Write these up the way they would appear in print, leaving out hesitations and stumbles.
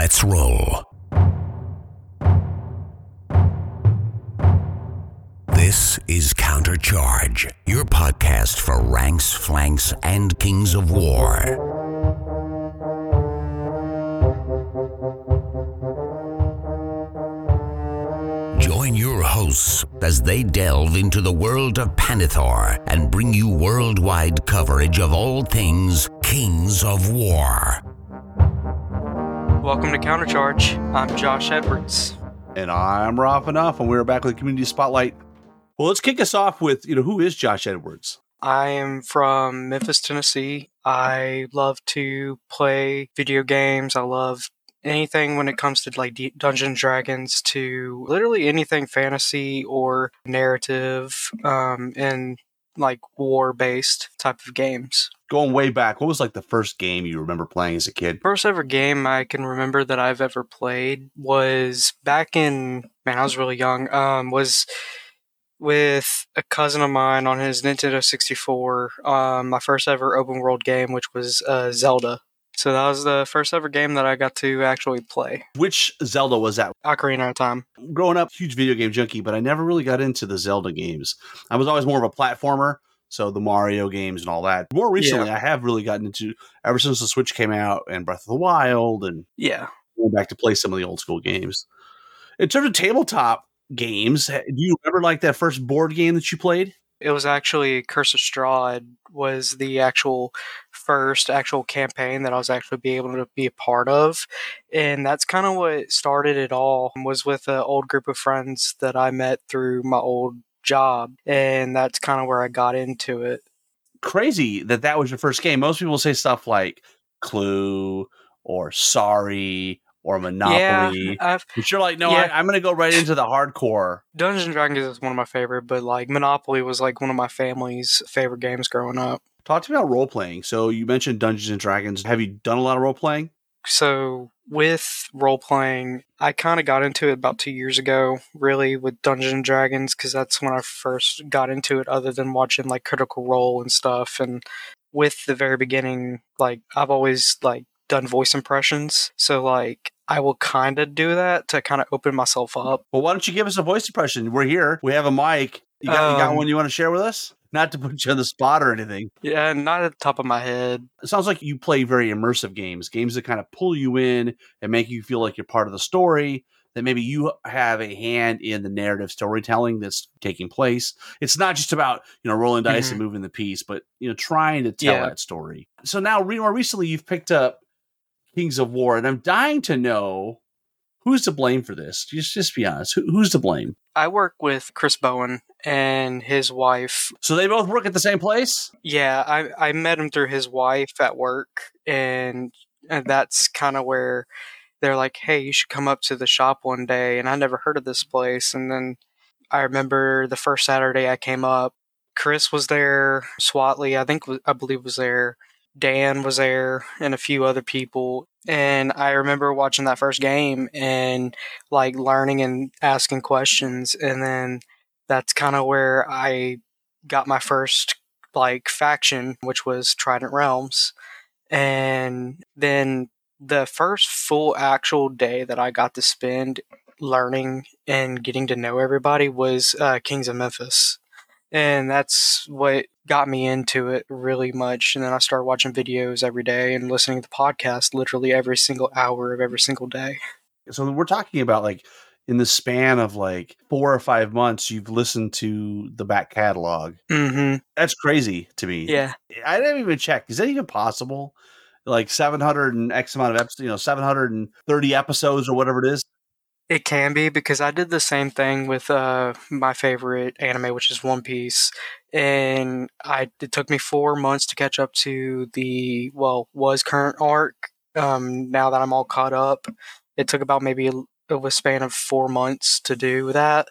Let's roll. This is Countercharge, your podcast for ranks, flanks, and kings of war. Join your hosts as they delve into the world of Panithor and bring you worldwide coverage of all things Kings of War. Welcome to Countercharge. I'm Josh Edwards. And I'm Rob Enough, and we're back with the Community Spotlight. Well, let's kick us off with, who is Josh Edwards? I am from Memphis, Tennessee. I love to play video games. I love anything when it comes to like Dungeons & Dragons to literally anything fantasy or narrative and like war-based type of games. Going way back, what was like the first game you remember playing as a kid? First ever game I can remember that I've ever played was back in, I was really young, was with a cousin of mine on his Nintendo 64, my first ever open world game, which was Zelda. So that was the first ever game that I got to actually play. Which Zelda was that? Ocarina of Time. Growing up, huge video game junkie, but I never really got into the Zelda games. I was always more of a platformer, so the Mario games and all that. More recently, I have really gotten into, ever since the Switch came out and Breath of the Wild, and going back to play some of the old school games. In terms of tabletop games, do you remember like that first board game that you played? It was actually Curse of Strahd was the first campaign that I was actually be able to be a part of. And that's kind of what started it all, was with an old group of friends that I met through my old job. And that's kind of where I got into it. Crazy that was your first game. Most people say stuff like Clue or Sorry or Monopoly. But you're like, no, I'm going to go right into the hardcore. Dungeons & Dragons is one of my favorite, but like Monopoly was like one of my family's favorite games growing up. Talk to me about role-playing. So you mentioned Dungeons & Dragons. Have you done a lot of role-playing? So with role-playing, I kind of got into it about 2 years ago, really, with Dungeons & Dragons, because that's when I first got into it, other than watching like Critical Role and stuff. And with the very beginning, like I've always like done voice impressions. So like I will kind of do that to kind of open myself up. Well, why don't you give us a voice impression? We're here. We have a mic. You got one you want to share with us? Not to put you on the spot or anything. Yeah, not at the top of my head. It sounds like you play very immersive games that kind of pull you in and make you feel like you're part of the story, that maybe you have a hand in the narrative storytelling that's taking place. It's not just about, rolling dice and moving the piece, but, trying to tell that story. So now, more recently, you've picked up Kings of War, and I'm dying to know who's to blame for this. Just be honest. Who's to blame? I work with Chris Bowen and his wife. So they both work at the same place? Yeah, I met him through his wife at work, and that's kind of where they're like, hey, you should come up to the shop one day, and I never heard of this place. And then I remember the first Saturday I came up, Chris was there, Swatley, I believe was there, Dan was there, and a few other people. And I remember watching that first game and like learning and asking questions. And then that's kind of where I got my first like faction, which was Trident Realms. And then the first full actual day that I got to spend learning and getting to know everybody was Kings of Memphis. And that's what got me into it really much. And then I started watching videos every day and listening to the podcast literally every single hour of every single day. So we're talking about like in the span of like 4 or 5 months, you've listened to the back catalog. Mm-hmm. That's crazy to me. Yeah. I didn't even check. Is that even possible? Like 700 and X amount of episodes, 730 episodes or whatever it is. It can be, because I did the same thing with my favorite anime, which is One Piece. And it took me 4 months to catch up to was current arc. Now that I'm all caught up, it took about maybe a span of 4 months to do that.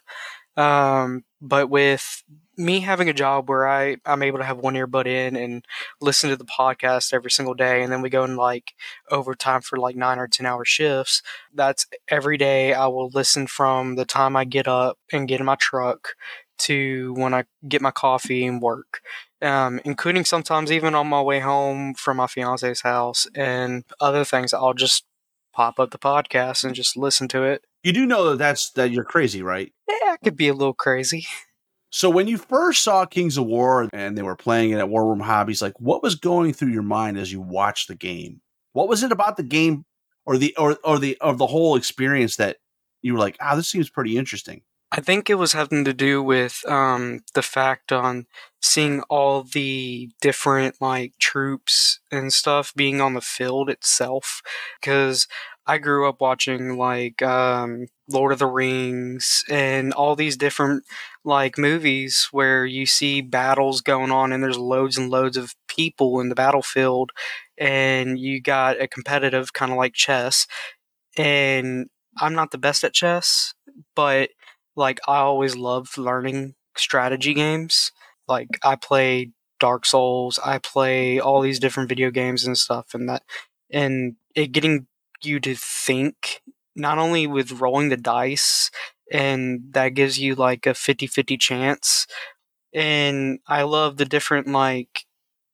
But with me having a job where I'm able to have one earbud in and listen to the podcast every single day, and then we go in like overtime for like 9 or 10 hour shifts, that's every day. I will listen from the time I get up and get in my truck to when I get my coffee and work, including sometimes even on my way home from my fiance's house and other things. I'll just pop up the podcast and just listen to it. You do know that you're crazy, right? Yeah, I could be a little crazy. So when you first saw Kings of War and they were playing it at War Room Hobbies, like what was going through your mind as you watched the game? What was it about the game or the whole experience that you were like, this seems pretty interesting? I think it was having to do with the fact on seeing all the different like troops and stuff being on the field itself. Because I grew up watching like Lord of the Rings and all these different like movies where you see battles going on and there's loads and loads of people in the battlefield, and you got a competitive kind of like chess. And I'm not the best at chess, but like I always loved learning strategy games. Like I play Dark Souls, I play all these different video games and stuff, and it getting you to think not only with rolling the dice, and that gives you like a 50-50 chance. And I love the different like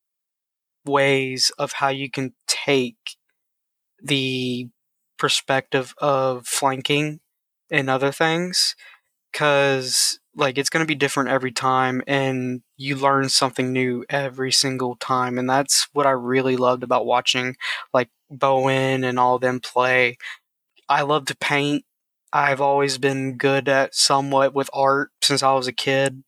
ways of how you can take the perspective of flanking and other things, because like it's going to be different every time and you learn something new every single time, and that's what I really loved about watching like Bowen and all them play. I love to paint. I've always been good at somewhat with art since I was a kid,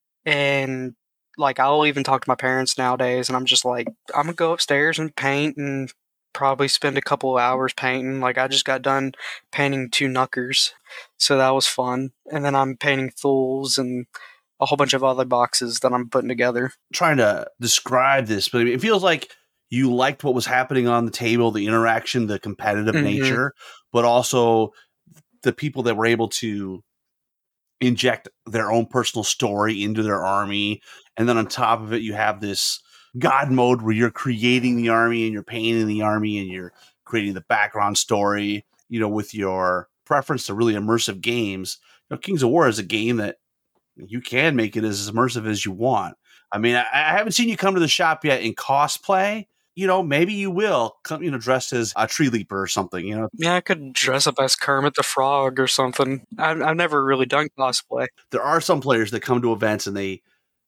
and like I'll even talk to my parents nowadays and I'm just like, I'm gonna go upstairs and paint and probably spend a couple of hours painting. Like I just got done painting 2 Knuckers, so that was fun. And then I'm painting Thuls and a whole bunch of other boxes that I'm putting together. Trying to describe this, but it feels like you liked what was happening on the table, the interaction, the competitive nature, but also the people that were able to inject their own personal story into their army. And then on top of it, you have this God mode where you're creating the army and you're painting the army and you're creating the background story, with your preference to really immersive games. Kings of War is a game that you can make it as immersive as you want. I mean, I haven't seen you come to the shop yet in cosplay. Maybe you will come, dressed as a tree leaper or something, Yeah, I could dress up as Kermit the Frog or something. I've never really done cosplay. There are some players that come to events and they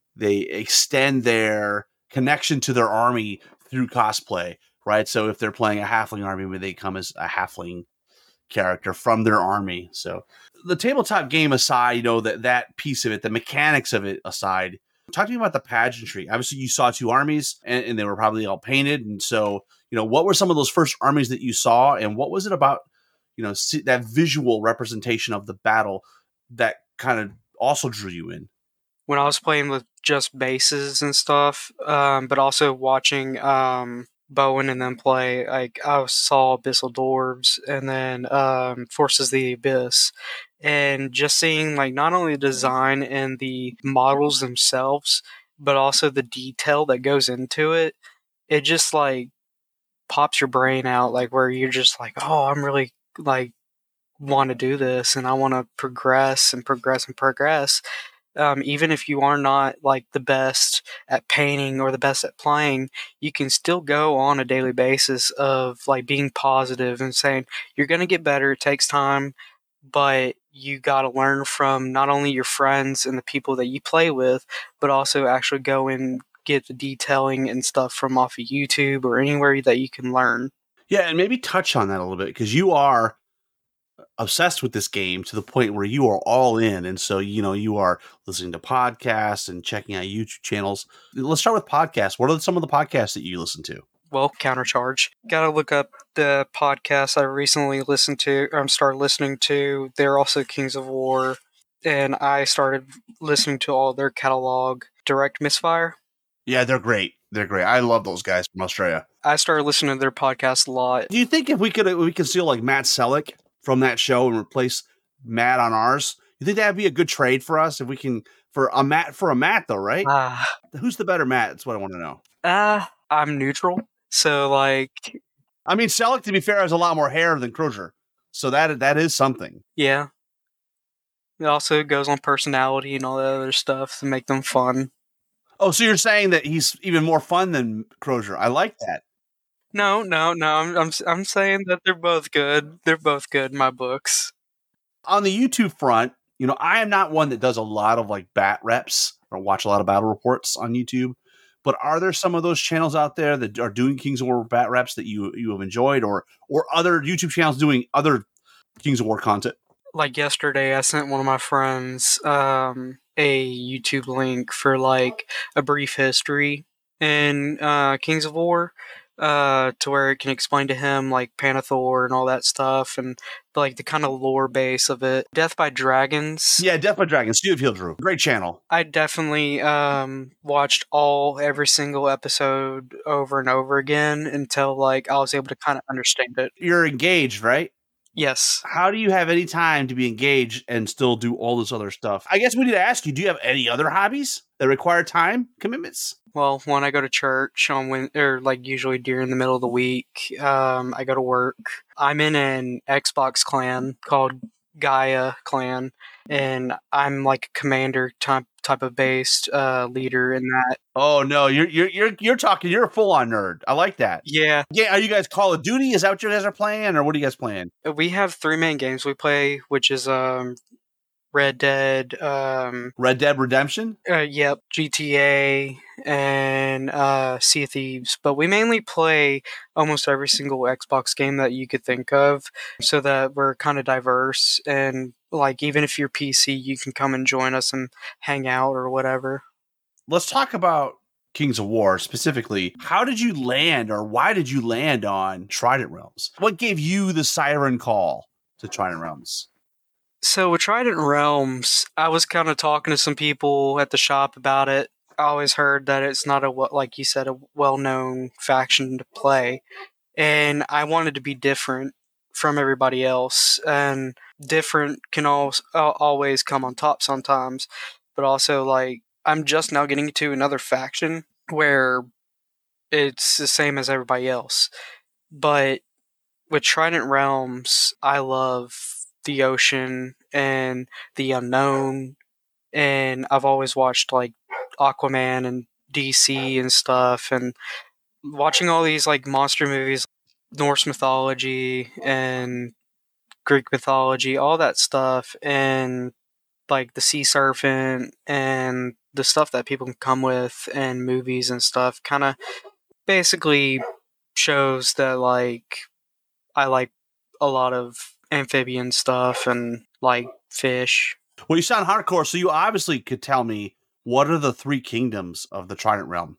extend their connection to their army through cosplay, right? So if they're playing a halfling army, maybe they come as a halfling character from their army. So the tabletop game aside, that piece of it, the mechanics of it aside, talk to me about the pageantry. Obviously, you saw 2 armies, and they were probably all painted. And so, what were some of those first armies that you saw, and what was it about, that visual representation of the battle that kind of also drew you in? When I was playing with just bases and stuff, but also watching Bowen and them play, like I saw Abyssal Dwarves and then Forces of the Abyss, and just seeing like not only the design and the models themselves, but also the detail that goes into it. It just like pops your brain out, like where you're just like, oh, I'm really like want to do this and I want to progress and progress and progress. Even if you are not like the best at painting or the best at playing, you can still go on a daily basis of like being positive and saying you're going to get better. It takes time, but you got to learn from not only your friends and the people that you play with, but also actually go and get the detailing and stuff from off of YouTube or anywhere that you can learn. Yeah, and maybe touch on that a little bit, because you are obsessed with this game to the point where you are all in. And so, you are listening to podcasts and checking out YouTube channels. Let's start with podcasts. What are some of the podcasts that you listen to? Well, Countercharge. Gotta look up the podcast I recently listened to, or started listening to. They're also Kings of War. And I started listening to all their catalog. Direct Misfire. Yeah, they're great. They're great. I love those guys from Australia. I started listening to their podcast a lot. Do you think if we could steal like Matt Selleck from that show and replace Matt on ours, you think that'd be a good trade for us if we can for a Matt though, right? Who's the better Matt? That's what I want to know. I'm neutral. So like, I mean, Selleck, to be fair, has a lot more hair than Crozier, so that is something. Yeah. It also goes on personality and all that other stuff to make them fun. Oh, so you're saying that he's even more fun than Crozier? I like that. No. I'm saying that they're both good. They're both good. My books. On the YouTube front, I am not one that does a lot of like bat reps or watch a lot of battle reports on YouTube. But are there some of those channels out there that are doing Kings of War bat reps that you have enjoyed, or other YouTube channels doing other Kings of War content? Like yesterday, I sent one of my friends a YouTube link for like a brief history in Kings of War, to where it can explain to him like Panathor and all that stuff, and like the kind of lore base of it. Death by Dragons. Yeah, Death by Dragons, Steve Hildrew. Great channel. I definitely watched every single episode over and over again until like I was able to kind of understand it. You're engaged, right? Yes. How do you have any time to be engaged and still do all this other stuff? I guess we need to ask you, do you have any other hobbies that require time commitments? Well, when I go to church or like usually during the middle of the week, I go to work. I'm in an Xbox clan called Gaia Clan, and I'm like a commander type of based leader in that. Oh no, you're talking. You're a full on nerd. I like that. Yeah. Are you guys Call of Duty? Is that what you guys are playing, or what are you guys playing? We have 3 main games we play, which is Red Dead, Red Dead Redemption? Yep, GTA, and Sea of Thieves. But we mainly play almost every single Xbox game that you could think of, so that we're kind of diverse. And like, even if you're PC, you can come and join us and hang out or whatever. Let's talk about Kings of War specifically. How did you land, or why did you land on Trident Realms? What gave you the siren call to Trident Realms? So with Trident Realms, I was kind of talking to some people at the shop about it. I always heard that it's not like you said, a well-known faction to play, and I wanted to be different from everybody else. And different can always come on top sometimes, but also like I'm just now getting to another faction where it's the same as everybody else. But with Trident Realms, I love the ocean and the unknown, and I've always watched like Aquaman and DC and stuff, and watching all these like monster movies, Norse mythology and Greek mythology, all that stuff, and like the sea serpent and the stuff that people can come with and movies and stuff kind of basically shows that like I like a lot of amphibian stuff and like fish. Well, you sound hardcore, so you obviously could tell me, what are the 3 kingdoms of the Trident Realm?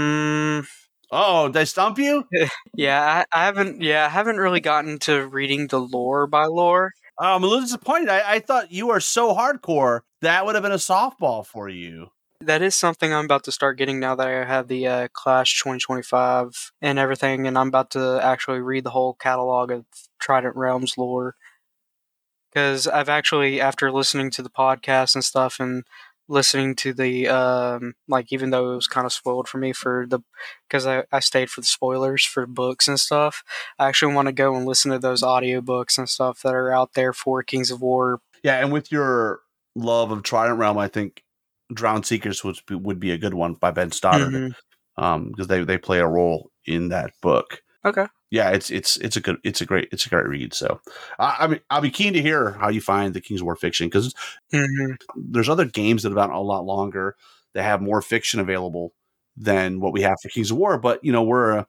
Oh, did I stump you? Yeah, I haven't really gotten to reading the lore by lore. I'm a little disappointed. I thought you were so hardcore that would have been a softball for you. That is something I'm about to start getting now that I have the Clash 2025 and everything, and I'm about to actually read the whole catalog of Trident Realms lore. Because I've actually, after listening to the podcast and stuff, and listening to the like, even though it was kind of spoiled for me because I stayed for the spoilers for books and stuff, I actually want to go and listen to those audiobooks and stuff that are out there for Kings of War. Yeah, and with your love of Trident Realm, I think Drowned Seekers would be a good one by Ben Stoddard, because they play a role in that book. Okay. Yeah, it's a great read. So I mean, I'll be keen to hear how you find the Kings of War fiction, because there's other games that have been a lot longer that have more fiction available than what we have for Kings of War. But we're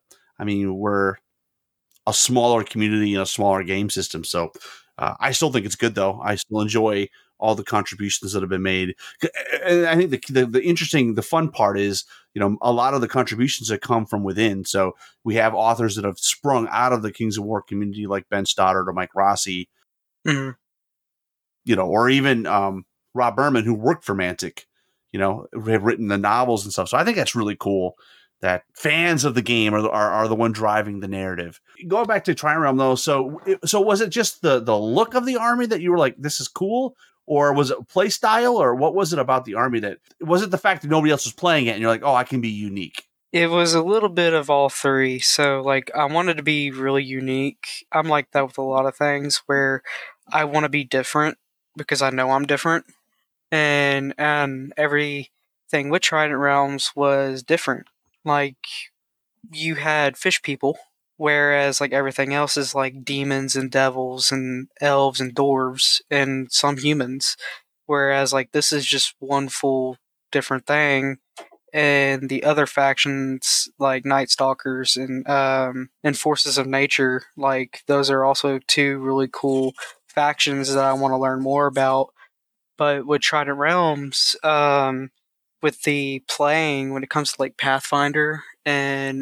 a smaller community and a smaller game system, so I still think it's good though. I still enjoy all the contributions that have been made. And I think the fun part is, a lot of the contributions that come from within. So we have authors that have sprung out of the Kings of War community, like Ben Stoddard or Mike Rossi, or even Rob Berman, who worked for Mantic, have written the novels and stuff. So I think that's really cool that fans of the game are the one driving the narrative. Going back to Trident Realm though, so was it just the look of the army that you were like, this is cool? Or was it play style, or what was it about the army was it the fact that nobody else was playing it and you're like, oh, I can be unique? It was a little bit of all 3. So like, I wanted to be really unique. I'm like that with a lot of things, where I want to be different because I know I'm different. And everything with Trident Realms was different. Like, you had fish people, whereas like everything else is like demons and devils and elves and dwarves and some humans. Whereas like this is just one full different thing, and the other factions like Night Stalkers and Forces of Nature, like those are also two really cool factions that I want to learn more about. But with Trident Realms, with the playing when it comes to like Pathfinder and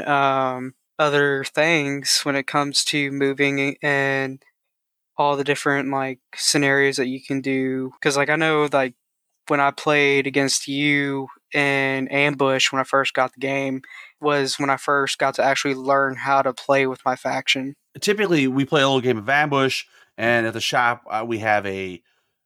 other things when it comes to moving and all the different like scenarios that you can do, because like I know like when I played against you in Ambush when I first got the game was when I first got to actually learn how to play with my faction. Typically, we play a little game of Ambush, and at the shop, we have a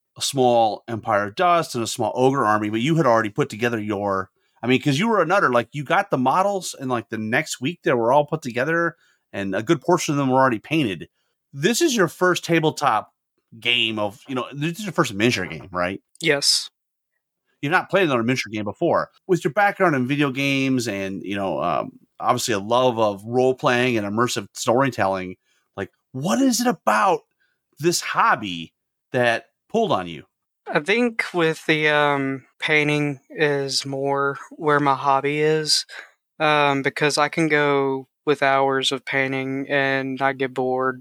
small Empire of Dust and a small Ogre army, but you had already put together your. I mean, because you were a nutter, like you got the models, and like the next week they were all put together, and a good portion of them were already painted. This is your first tabletop game of, this is your first miniature game, right? Yes. You've not played another miniature game before. With your background in video games and, obviously a love of role playing and immersive storytelling, like what is it about this hobby that pulled on you? I think with the painting is more where my hobby is, because I can go with hours of painting and not get bored,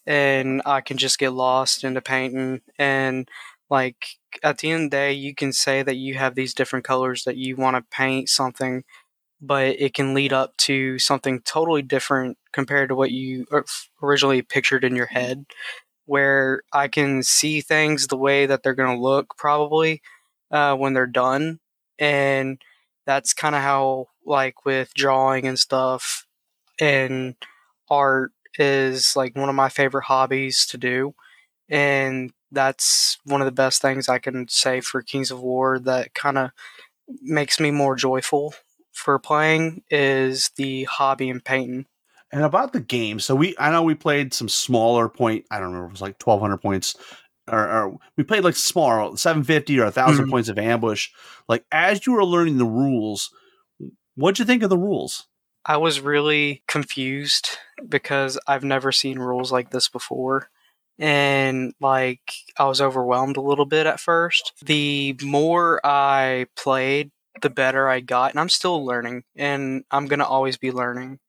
and I can just get lost into painting. And like at the end of the day, you can say that you have these different colors that you want to paint something, but it can lead up to something totally different compared to what you originally pictured in your head, where I can see things the way that they're going to look probably when they're done. And that's kind of how, like, with drawing and stuff and art is like one of my favorite hobbies to do. And that's one of the best things I can say for Kings of War that kind of makes me more joyful for playing is the hobby and painting. And about the game, so I know we played some smaller point. I don't remember, it was like 1,200 points, or we played like smaller 750 or 1,000 points of Ambush. Like as you were learning the rules, what'd you think of the rules? I was really confused because I've never seen rules like this before. And like I was overwhelmed a little bit at first. The more I played, the better I got, and I'm still learning, and I'm gonna always be learning.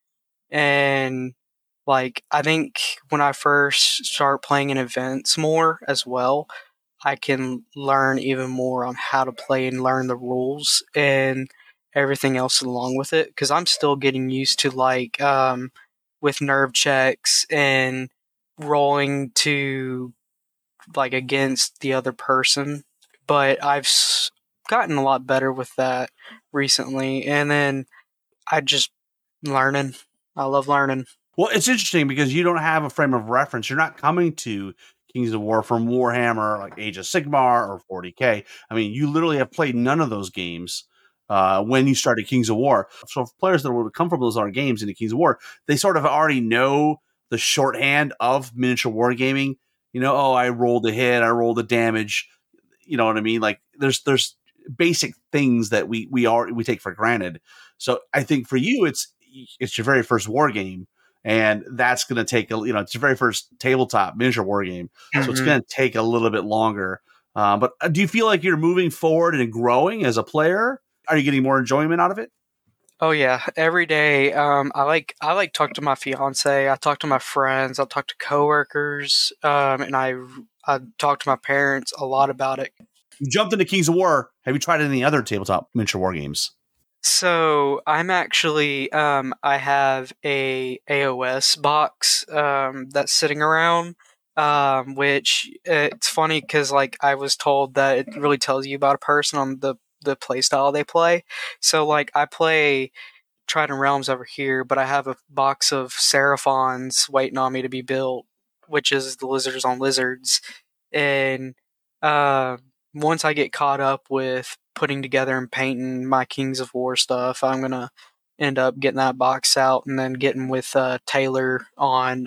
And like I think when I first start playing in events more as well, I can learn even more on how to play and learn the rules and everything else along with it, because I'm still getting used to like with nerve checks and rolling to like against the other person, but I've gotten a lot better with that recently. And then I just learning. I love learning. Well, it's interesting because you don't have a frame of reference. You're not coming to Kings of War from Warhammer, like Age of Sigmar or 40K. I mean, you literally have played none of those games when you started Kings of War. So for players that would come from those other games into Kings of War, they sort of already know the shorthand of miniature wargaming. Oh, I rolled a hit, I rolled a damage. You know what I mean? Like there's basic things that we take for granted. So I think for you, it's your very first war game. And that's going to take it's your very first tabletop miniature war game. So it's going to take a little bit longer. But do you feel like you're moving forward and growing as a player? Are you getting more enjoyment out of it? Oh yeah, every day. I like talk to my fiance. I talk to my friends. I talk to coworkers. And I talk to my parents a lot about it. You jumped into Kings of War. Have you tried any other tabletop miniature war games? So I'm actually I have a AOS box that's sitting around, which it's funny because like I was told that it really tells you about a person on the play style they play. So like I play Trident Realms over here, but I have a box of Seraphons waiting on me to be built, which is the Lizards on Lizards, and uh, once I get caught up with putting together and painting my Kings of War stuff, I'm gonna end up getting that box out and then getting with Taylor on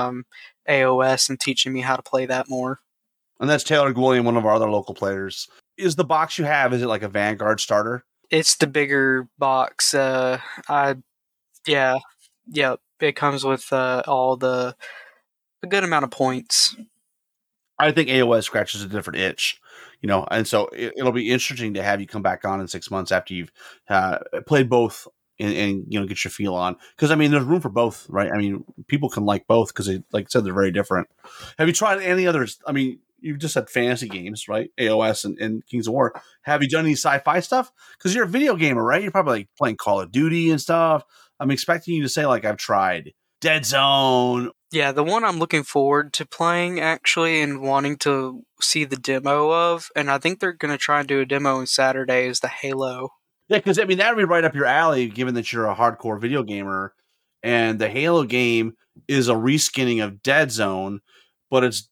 AOS and teaching me how to play that more. And that's Taylor Gwilliam, one of our other local players. Is the box you have, is it like a Vanguard starter? It's the bigger box. Yep. it comes with a good amount of points. I think AOS scratches a different itch, and so it'll be interesting to have you come back on in 6 months after you've played both and get your feel on. Because I mean, there's room for both, right? I mean, people can like both because they, like I said, they're very different. Have you tried any others? I mean, you've just had fantasy games, right? AOS and Kings of War. Have you done any sci-fi stuff? Because you're a video gamer, right? You're probably like playing Call of Duty and stuff. I'm expecting you to say like I've tried Dead Zone. Yeah, the one I'm looking forward to playing actually and wanting to see the demo of, and I think they're going to try and do a demo on Saturday, is the Halo. Yeah, because I mean that would be right up your alley, given that you're a hardcore video gamer, and the Halo game is a reskinning of Dead Zone, but it's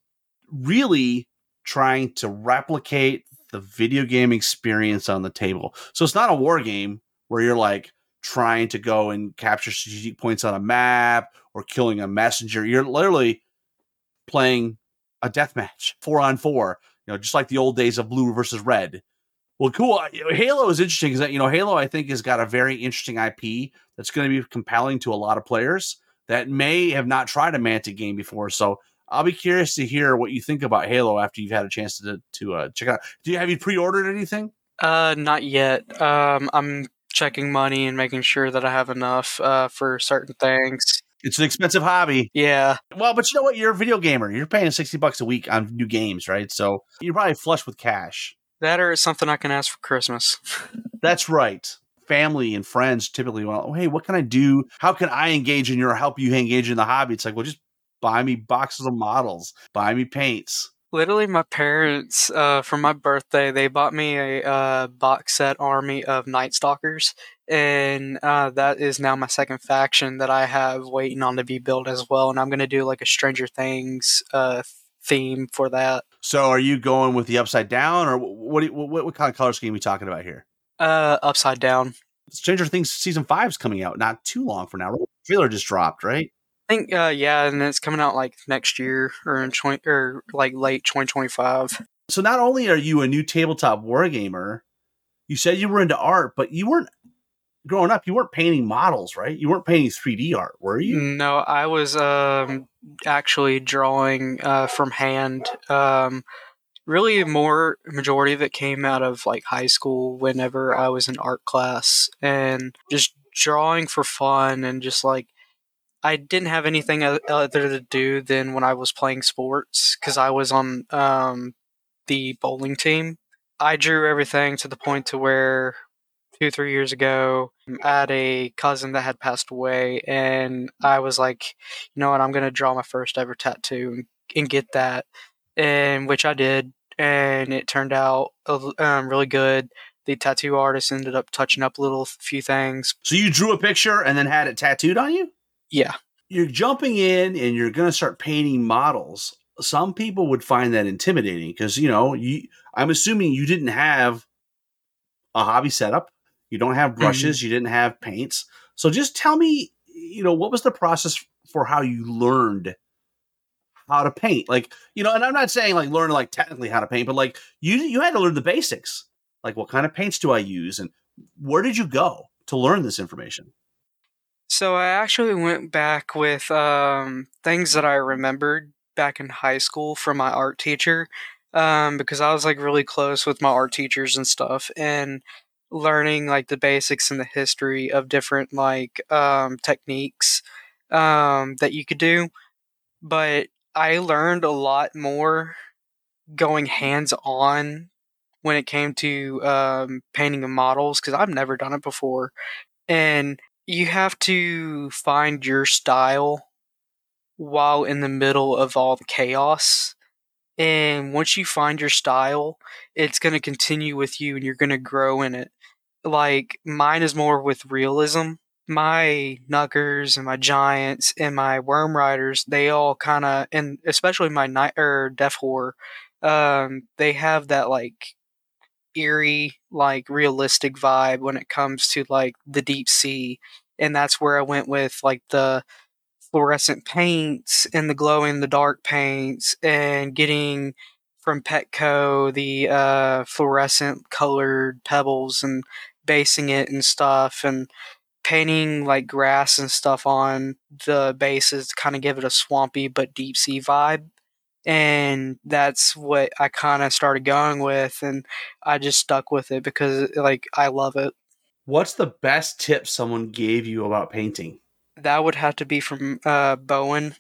really trying to replicate the video game experience on the table. So it's not a war game where you're like trying to go and capture strategic points on a map or killing a messenger. You're literally playing a deathmatch, 4-on-4, just like the old days of blue versus red. Well, cool. Halo is interesting because Halo, I think, has got a very interesting IP that's going to be compelling to a lot of players that may have not tried a Mantic game before. So I'll be curious to hear what you think about Halo after you've had a chance to check it out. Have you pre-ordered anything? Not yet. I'm checking money and making sure that I have enough for certain things. It's an expensive hobby. Yeah. Well, but you know what? You're a video gamer. You're paying $60 a week on new games, right? So you're probably flush with cash. That or it's something I can ask for Christmas. That's right. Family and friends typically want, oh, hey, what can I do? How can I engage in your help you engage in the hobby? It's like, well, just buy me boxes of models, buy me paints. Literally, my parents, for my birthday, they bought me a box set army of Night Stalkers, and that is now my second faction that I have waiting on to be built as well. And I'm going to do like a Stranger Things theme for that. So are you going with the upside down, or what kind of color scheme are we talking about here? Upside down. Stranger Things season 5 is coming out not too long from now. The trailer just dropped, right? I think yeah, and it's coming out like next year or like late 2025. So not only are you a new tabletop wargamer, you said you were into art, but you weren't growing up. You weren't painting models, right? You weren't painting 3D art, were you? No, I was actually drawing from hand. Really, more majority of it came out of like high school whenever I was in art class and just drawing for fun and just like I didn't have anything other to do than when I was playing sports because I was on the bowling team. I drew everything to the point to where 2-3 years ago, I had a cousin that had passed away, and I was like, you know what, I'm going to draw my first ever tattoo and get that, and which I did, and it turned out really good. The tattoo artist ended up touching up a few things. So you drew a picture and then had it tattooed on you? Yeah. You're jumping in and you're going to start painting models. Some people would find that intimidating because, I'm assuming you didn't have a hobby setup. You don't have brushes. Mm-hmm. You didn't have paints. So just tell me, what was the process for how you learned how to paint? Like, and I'm not saying like learn like technically how to paint, but like you had to learn the basics. Like what kind of paints do I use? And where did you go to learn this information? So I actually went back with things that I remembered back in high school from my art teacher because I was like really close with my art teachers and stuff and learning like the basics and the history of different like techniques that you could do. But I learned a lot more going hands-on when it came to painting of models because I've never done it before. And you have to find your style while in the middle of all the chaos. And once you find your style, it's going to continue with you and you're going to grow in it. Like, mine is more with realism. My Knuckers and my Giants and my Worm Riders, they all kind of, and especially my Death Horror, they have that, like, eerie, like realistic vibe when it comes to like the deep sea, and that's where I went with like the fluorescent paints and the glow in the dark paints and getting from Petco the fluorescent colored pebbles and basing it and stuff and painting like grass and stuff on the bases to kind of give it a swampy but deep sea vibe. And that's what I kind of started going with, and I just stuck with it because like I love it. What's the best tip someone gave you about painting? That would have to be from Bowen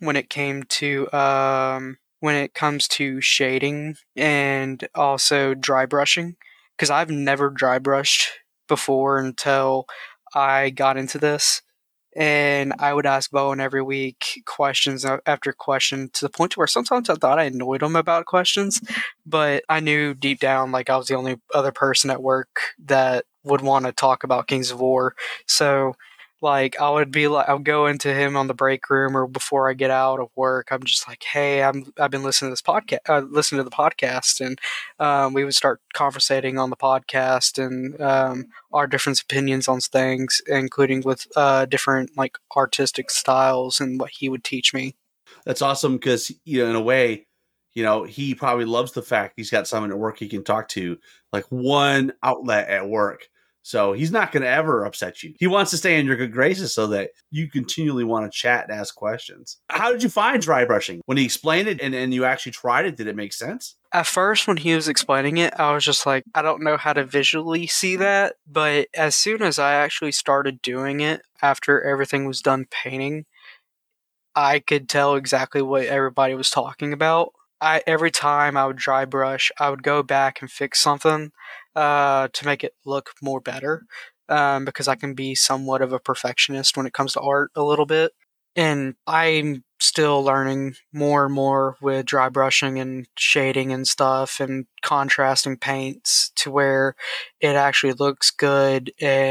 when it comes to shading and also dry brushing, because I've never dry brushed before until I got into this. And I would ask Bowen every week questions after question, to the point to where sometimes I thought I annoyed him about questions, but I knew deep down like I was the only other person at work that would want to talk about Kings of War. So like I would go into him on the break room or before I get out of work. I'm just like, hey, I've been listening to this podcast, listening to the podcast, and we would start conversating on the podcast and our different opinions on things, including with different like artistic styles and what he would teach me. That's awesome because, in a way, he probably loves the fact he's got someone at work he can talk to, like one outlet at work. So he's not going to ever upset you. He wants to stay in your good graces so that you continually want to chat and ask questions. How did you find dry brushing? When he explained it and you actually tried it, did it make sense? At first, when he was explaining it, I was just like, I don't know how to visually see that. But as soon as I actually started doing it, after everything was done painting, I could tell exactly what everybody was talking about. Every time I would dry brush, I would go back and fix something to make it look more better, because I can be somewhat of a perfectionist when it comes to art a little bit. And I'm still learning more and more with dry brushing and shading and stuff and contrasting paints to where it actually looks good.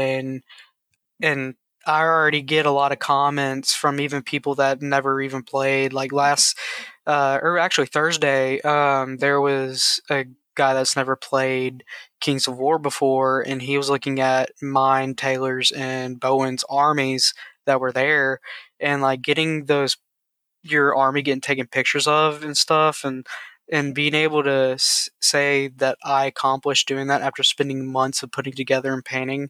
And I already get a lot of comments from even people that never even played. Like or actually Thursday, there was a guy that's never played Kings of War before, and he was looking at mine, Taylor's, and Bowen's armies that were there, and like getting your army getting taken pictures of and stuff, and being able to say that I accomplished doing that after spending months of putting together and painting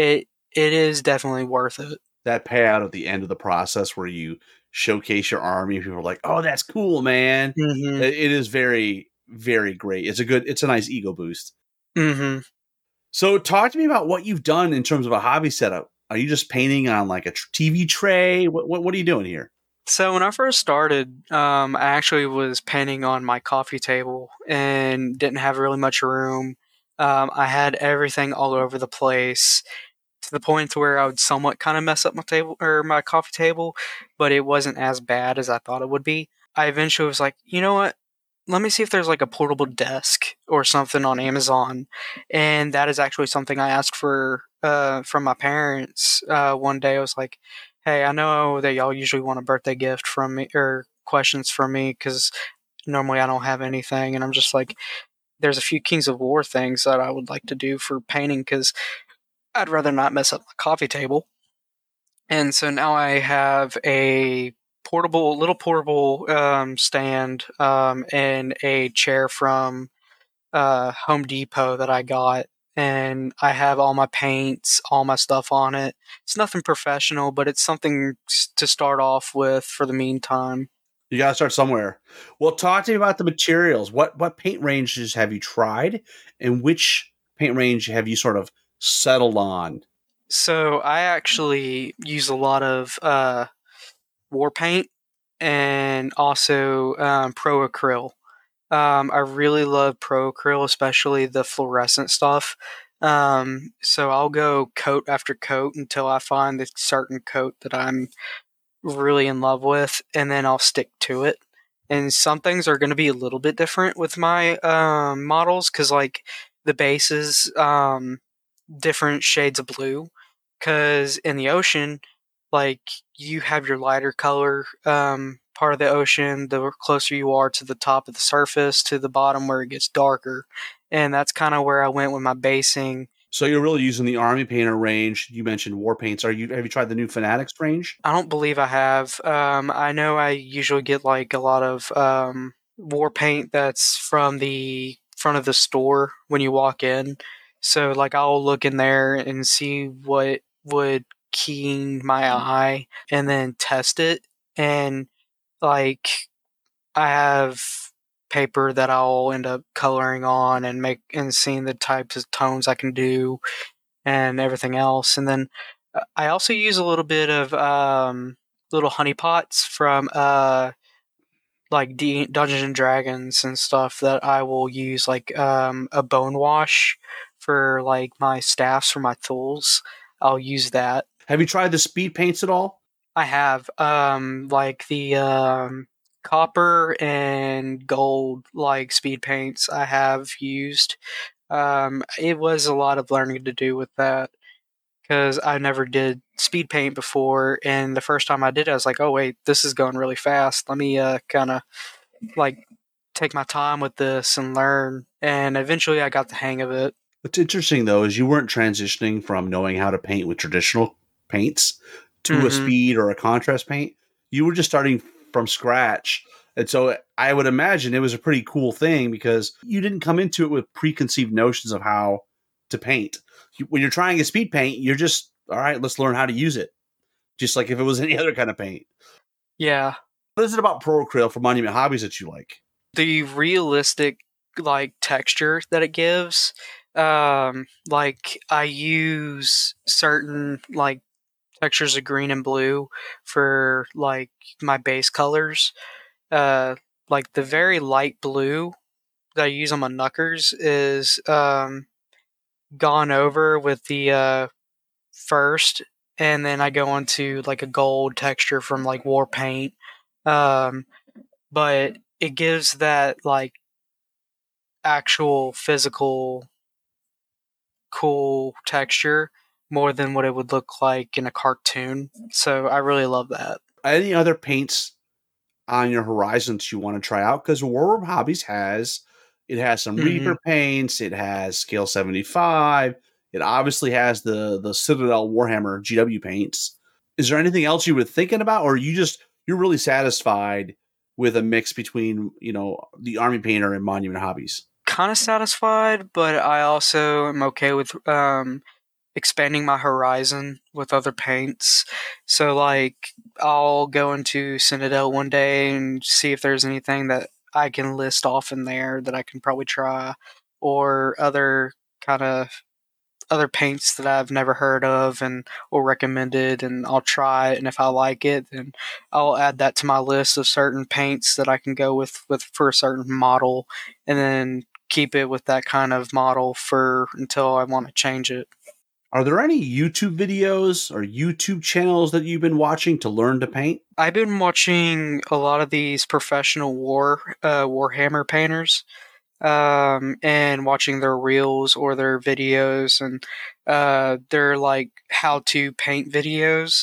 it is definitely worth it. That payout at the end of the process where you showcase your army, people are like, "Oh, that's cool, man." Mm-hmm. It is very, very great. It's a nice ego boost. Mm-hmm. So talk to me about what you've done in terms of a hobby setup. Are you just painting on like a TV tray? What are you doing here? So when I first started, I actually was painting on my coffee table and didn't have really much room. I had everything all over the place, to the point to where I would somewhat kind of mess up my table or my coffee table, but it wasn't as bad as I thought it would be. I eventually was like, you know what? Let me see if there's like a portable desk or something on Amazon. And that is actually something I asked for from my parents one day. I was like, hey, I know that y'all usually want a birthday gift from me or questions from me because normally I don't have anything. And I'm just like, there's a few Kings of War things that I would like to do for painting because I'd rather not mess up my coffee table. And so now I have a little portable stand and a chair from Home Depot that I got. And I have all my paints, all my stuff on it. It's nothing professional, but it's something to start off with for the meantime. You got to start somewhere. Well, talk to me about the materials. What paint ranges have you tried, and which paint range have you sort of settled on? So I actually use a lot of war paint and also pro acryl. I really love pro acryl, especially the fluorescent stuff. So I'll go coat after coat until I find the certain coat that I'm really in love with, and then I'll stick to it. And some things are going to be a little bit different with my models because, like, the bases, different shades of blue. Because in the ocean, like, you have your lighter color part of the ocean, the closer you are to the top of the surface, to the bottom where it gets darker. And that's kind of where I went with my basing. So you're really using the Army Painter range. You mentioned war paints. Have you tried the new Fanatics range? I don't believe I have. I know I usually get like a lot of war paint that's from the front of the store when you walk in. So like I'll look in there and see what would keen my eye and then test it. And like I have paper that I'll end up coloring on and seeing the types of tones I can do and everything else. And then I also use a little bit of little honey pots from like Dungeons and Dragons and stuff that I will use like a bone wash for like my staffs for my tools. I'll use that. Have you tried the speed paints at all? I have like the copper and gold like speed paints I have used. It was a lot of learning to do with that because I never did speed paint before, and the first time I did it, I was like, "Oh wait, this is going really fast. Let me kind of like take my time with this and learn." And eventually, I got the hang of it. What's interesting though is you weren't transitioning from knowing how to paint with traditional paints to a speed or a contrast paint. You were just starting from scratch. And so I would imagine it was a pretty cool thing because you didn't come into it with preconceived notions of how to paint. When you're trying a speed paint, you're just, all right, let's learn how to use it. Just like if it was any other kind of paint. Yeah. What is it about Procreate for Monument Hobbies that you like? The realistic like texture that it gives. Like I use certain like textures of green and blue for like my base colors. Like the very light blue that I use on my knuckers is gone over with the first, and then I go into like a gold texture from like war paint. But it gives that like actual physical cool texture more than what it would look like in a cartoon. So I really love that. Any other paints on your horizons you want to try out? Because War Room Hobbies has some Reaper paints, it has Scale 75, it obviously has the Citadel Warhammer GW paints. Is there anything else you were thinking about, or you're really satisfied with a mix between, the Army Painter and Monument Hobbies? Kind of satisfied, but I also am okay with expanding my horizon with other paints. So like I'll go into Citadel one day and see if there's anything that I can list off in there that I can probably try, or other paints that I've never heard of or recommended, and I'll try it, and if I like it, then I'll add that to my list of certain paints that I can go with for a certain model, and then keep it with that kind of model until I want to change it. Are there any YouTube videos or YouTube channels that you've been watching to learn to paint? I've been watching a lot of these professional Warhammer painters, and watching their reels or their videos, and their like how-to paint videos,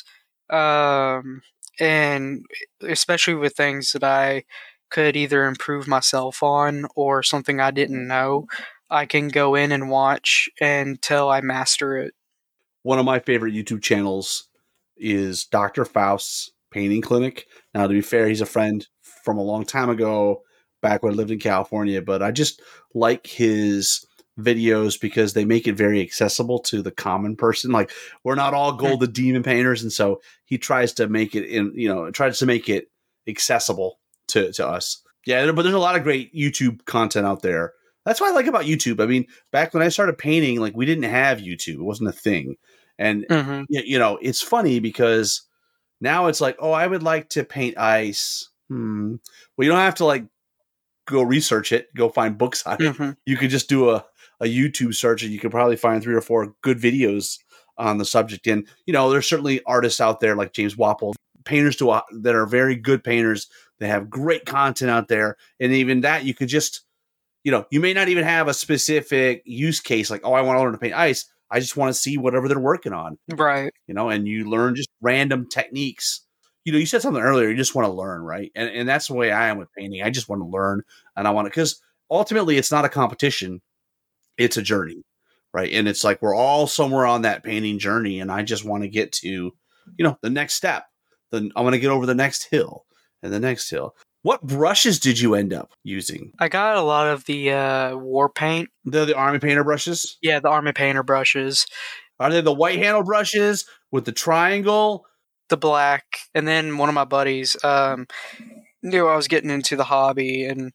and especially with things that I could either improve myself on or something I didn't know, I can go in and watch until I master it. One of my favorite YouTube channels is Dr. Faust's Painting Clinic. Now, to be fair, he's a friend from a long time ago, back when I lived in California, but I just like his videos because they make it very accessible to the common person. Like, we're not all Golden Demon painters, and so he tries to make it accessible to us. Yeah, but there's a lot of great YouTube content out there. That's what I like about YouTube. I mean, back when I started painting, like, we didn't have YouTube. It wasn't a thing. And, it's funny because now it's like, oh, I would like to paint ice. Well, you don't have to, like, go research it, go find books on it. You could just do a YouTube search, and you could probably find 3 or 4 good videos on the subject. And, there's certainly artists out there like James Wapple, painters that are very good painters. They have great content out there. And even that, you could just, you may not even have a specific use case like, oh, I want to learn to paint ice. I just want to see whatever they're working on. Right. And you learn just random techniques. You said something earlier, you just want to learn, right? And that's the way I am with painting. I just want to learn, and I want to, because ultimately it's not a competition. It's a journey, right? And it's like we're all somewhere on that painting journey, and I just want to get to, the next step. Then I want to get over the next hill and the next hill. What brushes did you end up using? I got a lot of the war paint. The Army Painter brushes? Yeah, the Army Painter brushes. Are they the white handle brushes with the triangle? The black. And then one of my buddies knew I was getting into the hobby, and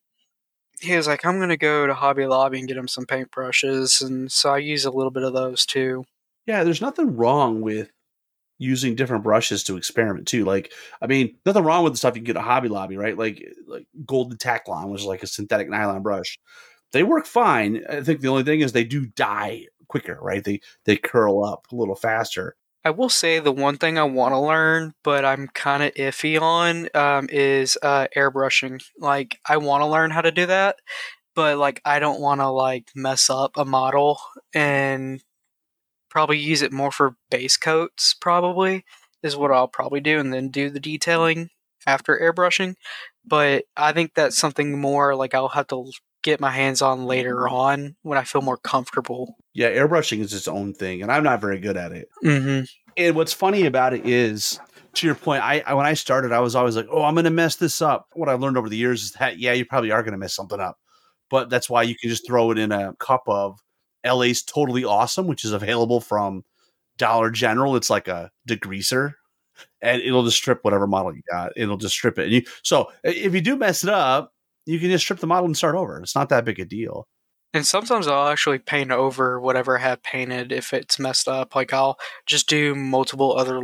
he was like, I'm going to go to Hobby Lobby and get him some paintbrushes. And so I use a little bit of those too. Yeah, there's nothing wrong with using different brushes to experiment too. Like, I mean, nothing wrong with the stuff you can get at Hobby Lobby, right? Like Golden Taklon, which is like a synthetic nylon brush. They work fine. I think the only thing is they do die quicker, right? They curl up a little faster. I will say the one thing I want to learn, but I'm kind of iffy on, is airbrushing. Like, I want to learn how to do that, but like, I don't want to like mess up a model, and probably use it more for base coats. Probably is what I'll probably do, and then do the detailing after airbrushing. But I think that's something more like I'll have to get my hands on later on when I feel more comfortable. Yeah, airbrushing is its own thing, and I'm not very good at it. Mm-hmm. And what's funny about it is, to your point, I when I started, I was always like, oh, I'm going to mess this up. What I've learned over the years is that, yeah, you probably are going to mess something up. But that's why you can just throw it in a cup of LA's Totally Awesome, which is available from Dollar General. It's like a degreaser, and it'll just strip whatever model you got. It'll just strip it. And so if you do mess it up, you can just strip the model and start over. It's not that big a deal. And sometimes I'll actually paint over whatever I have painted if it's messed up. Like, I'll just do multiple other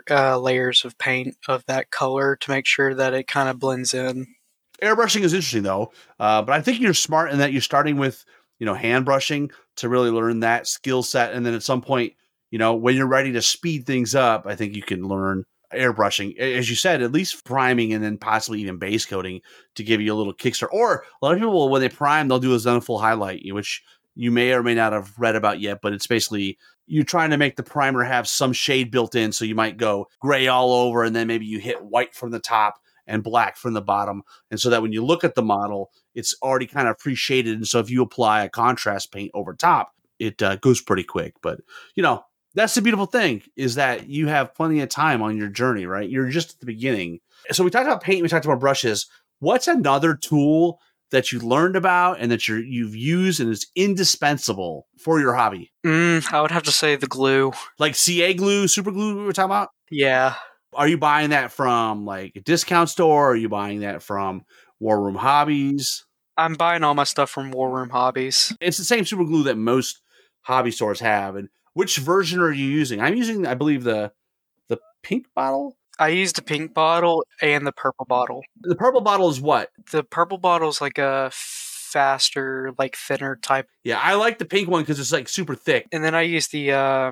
layers of paint of that color to make sure that it kind of blends in. Airbrushing is interesting though, but I think you're smart in that you're starting with, hand brushing to really learn that skill set, and then at some point, when you're ready to speed things up, I think you can learn airbrushing, as you said, at least priming and then possibly even base coating to give you a little kickstart. Or a lot of people, when they prime, they'll do a zenithal highlight, which you may or may not have read about yet, but it's basically you're trying to make the primer have some shade built in. So you might go gray all over, and then maybe you hit white from the top and black from the bottom. And so that when you look at the model, it's already kind of pre-shaded. And so if you apply a contrast paint over top, it goes pretty quick. But, that's the beautiful thing, is that you have plenty of time on your journey, right? You're just at the beginning. So we talked about paint, we talked about brushes. What's another tool that you learned about and that you've used and is indispensable for your hobby? I would have to say the glue. Like CA glue, super glue we were talking about? Yeah. Are you buying that from like a discount store? Are you buying that from War Room Hobbies? I'm buying all my stuff from War Room Hobbies. It's the same super glue that most hobby stores have. And which version are you using? I'm using, I believe, the pink bottle. I used the pink bottle and the purple bottle. The purple bottle is what? The purple bottle is like a faster, like thinner type. Yeah, I like the pink one because it's like super thick. And then I use the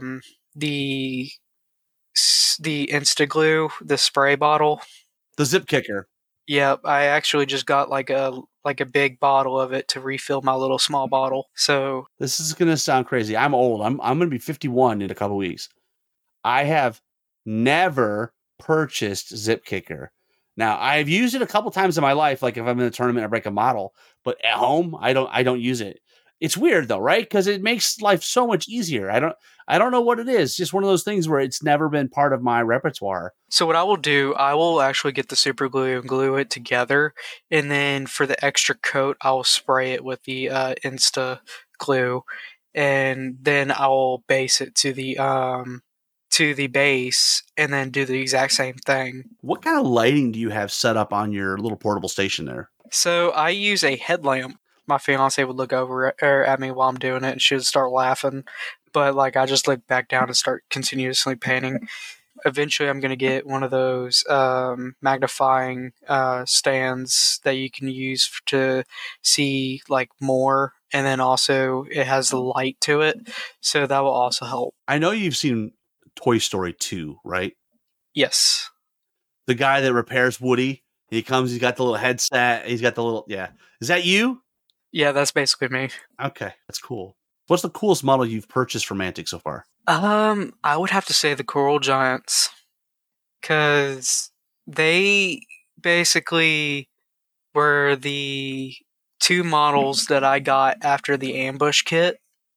Instaglue, the spray bottle. The Zip Kicker. Yep, I actually just got like a big bottle of it to refill my little small bottle. So this is gonna sound crazy. I'm old. I'm gonna be 51 in a couple weeks. I have never purchased Zip Kicker. Now I've used it a couple times in my life, like if I'm in a tournament, I break a model. But at home, I don't use it. It's weird though, right? Because it makes life so much easier. I don't know what it is. Just one of those things where it's never been part of my repertoire. So what I will do, I will actually get the super glue and glue it together, and then for the extra coat, I will spray it with the Insta glue, and then I will base it to the base, and then do the exact same thing. What kind of lighting do you have set up on your little portable station there? So I use a headlamp. My fiance would look over at me while I'm doing it, and she would start laughing. But like, I just look back down and start continuously painting. Eventually, I'm going to get one of those magnifying stands that you can use to see like more, and then also it has the light to it, so that will also help. I know you've seen Toy Story 2, right? Yes. The guy that repairs Woody, he comes, he's got the little headset, he's got the little, yeah. Is that you? Yeah, that's basically me. Okay, that's cool. What's the coolest model you've purchased from Mantic so far? I would have to say the Coral Giants, because they basically were the two models that I got after the ambush kit,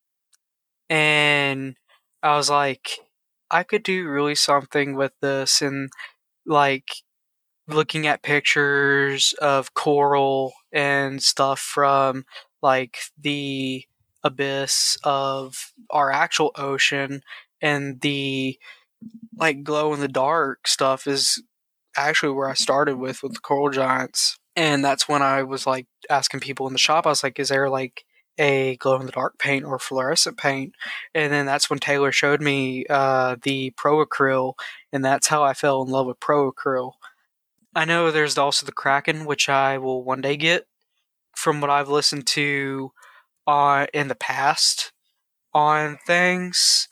and I was like, I could do really something with this, and like looking at pictures of coral and stuff from like the abyss of our actual ocean, And the like glow in the dark stuff is actually where I started with the Coral Giants. And that's when I was like asking people in the shop, I was like, is there like a glow in the dark paint or fluorescent paint? And then that's when Taylor showed me the Pro Acryl, and that's how I fell in love with Pro Acryl. I know there's also the Kraken, which I will one day get. From what I've listened to in the past on things,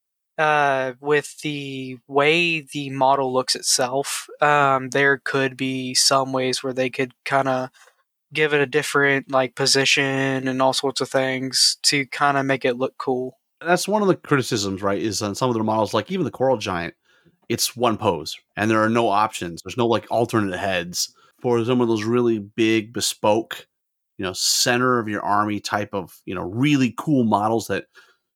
with the way the model looks itself, there could be some ways where they could kind of give it a different like position and all sorts of things to kind of make it look cool. That's one of the criticisms, right? Is on some of the models, like even the Coral Giant, it's one pose, and there are no options. There's no like alternate heads for some of those really big, bespoke, center of your army type of, really cool models that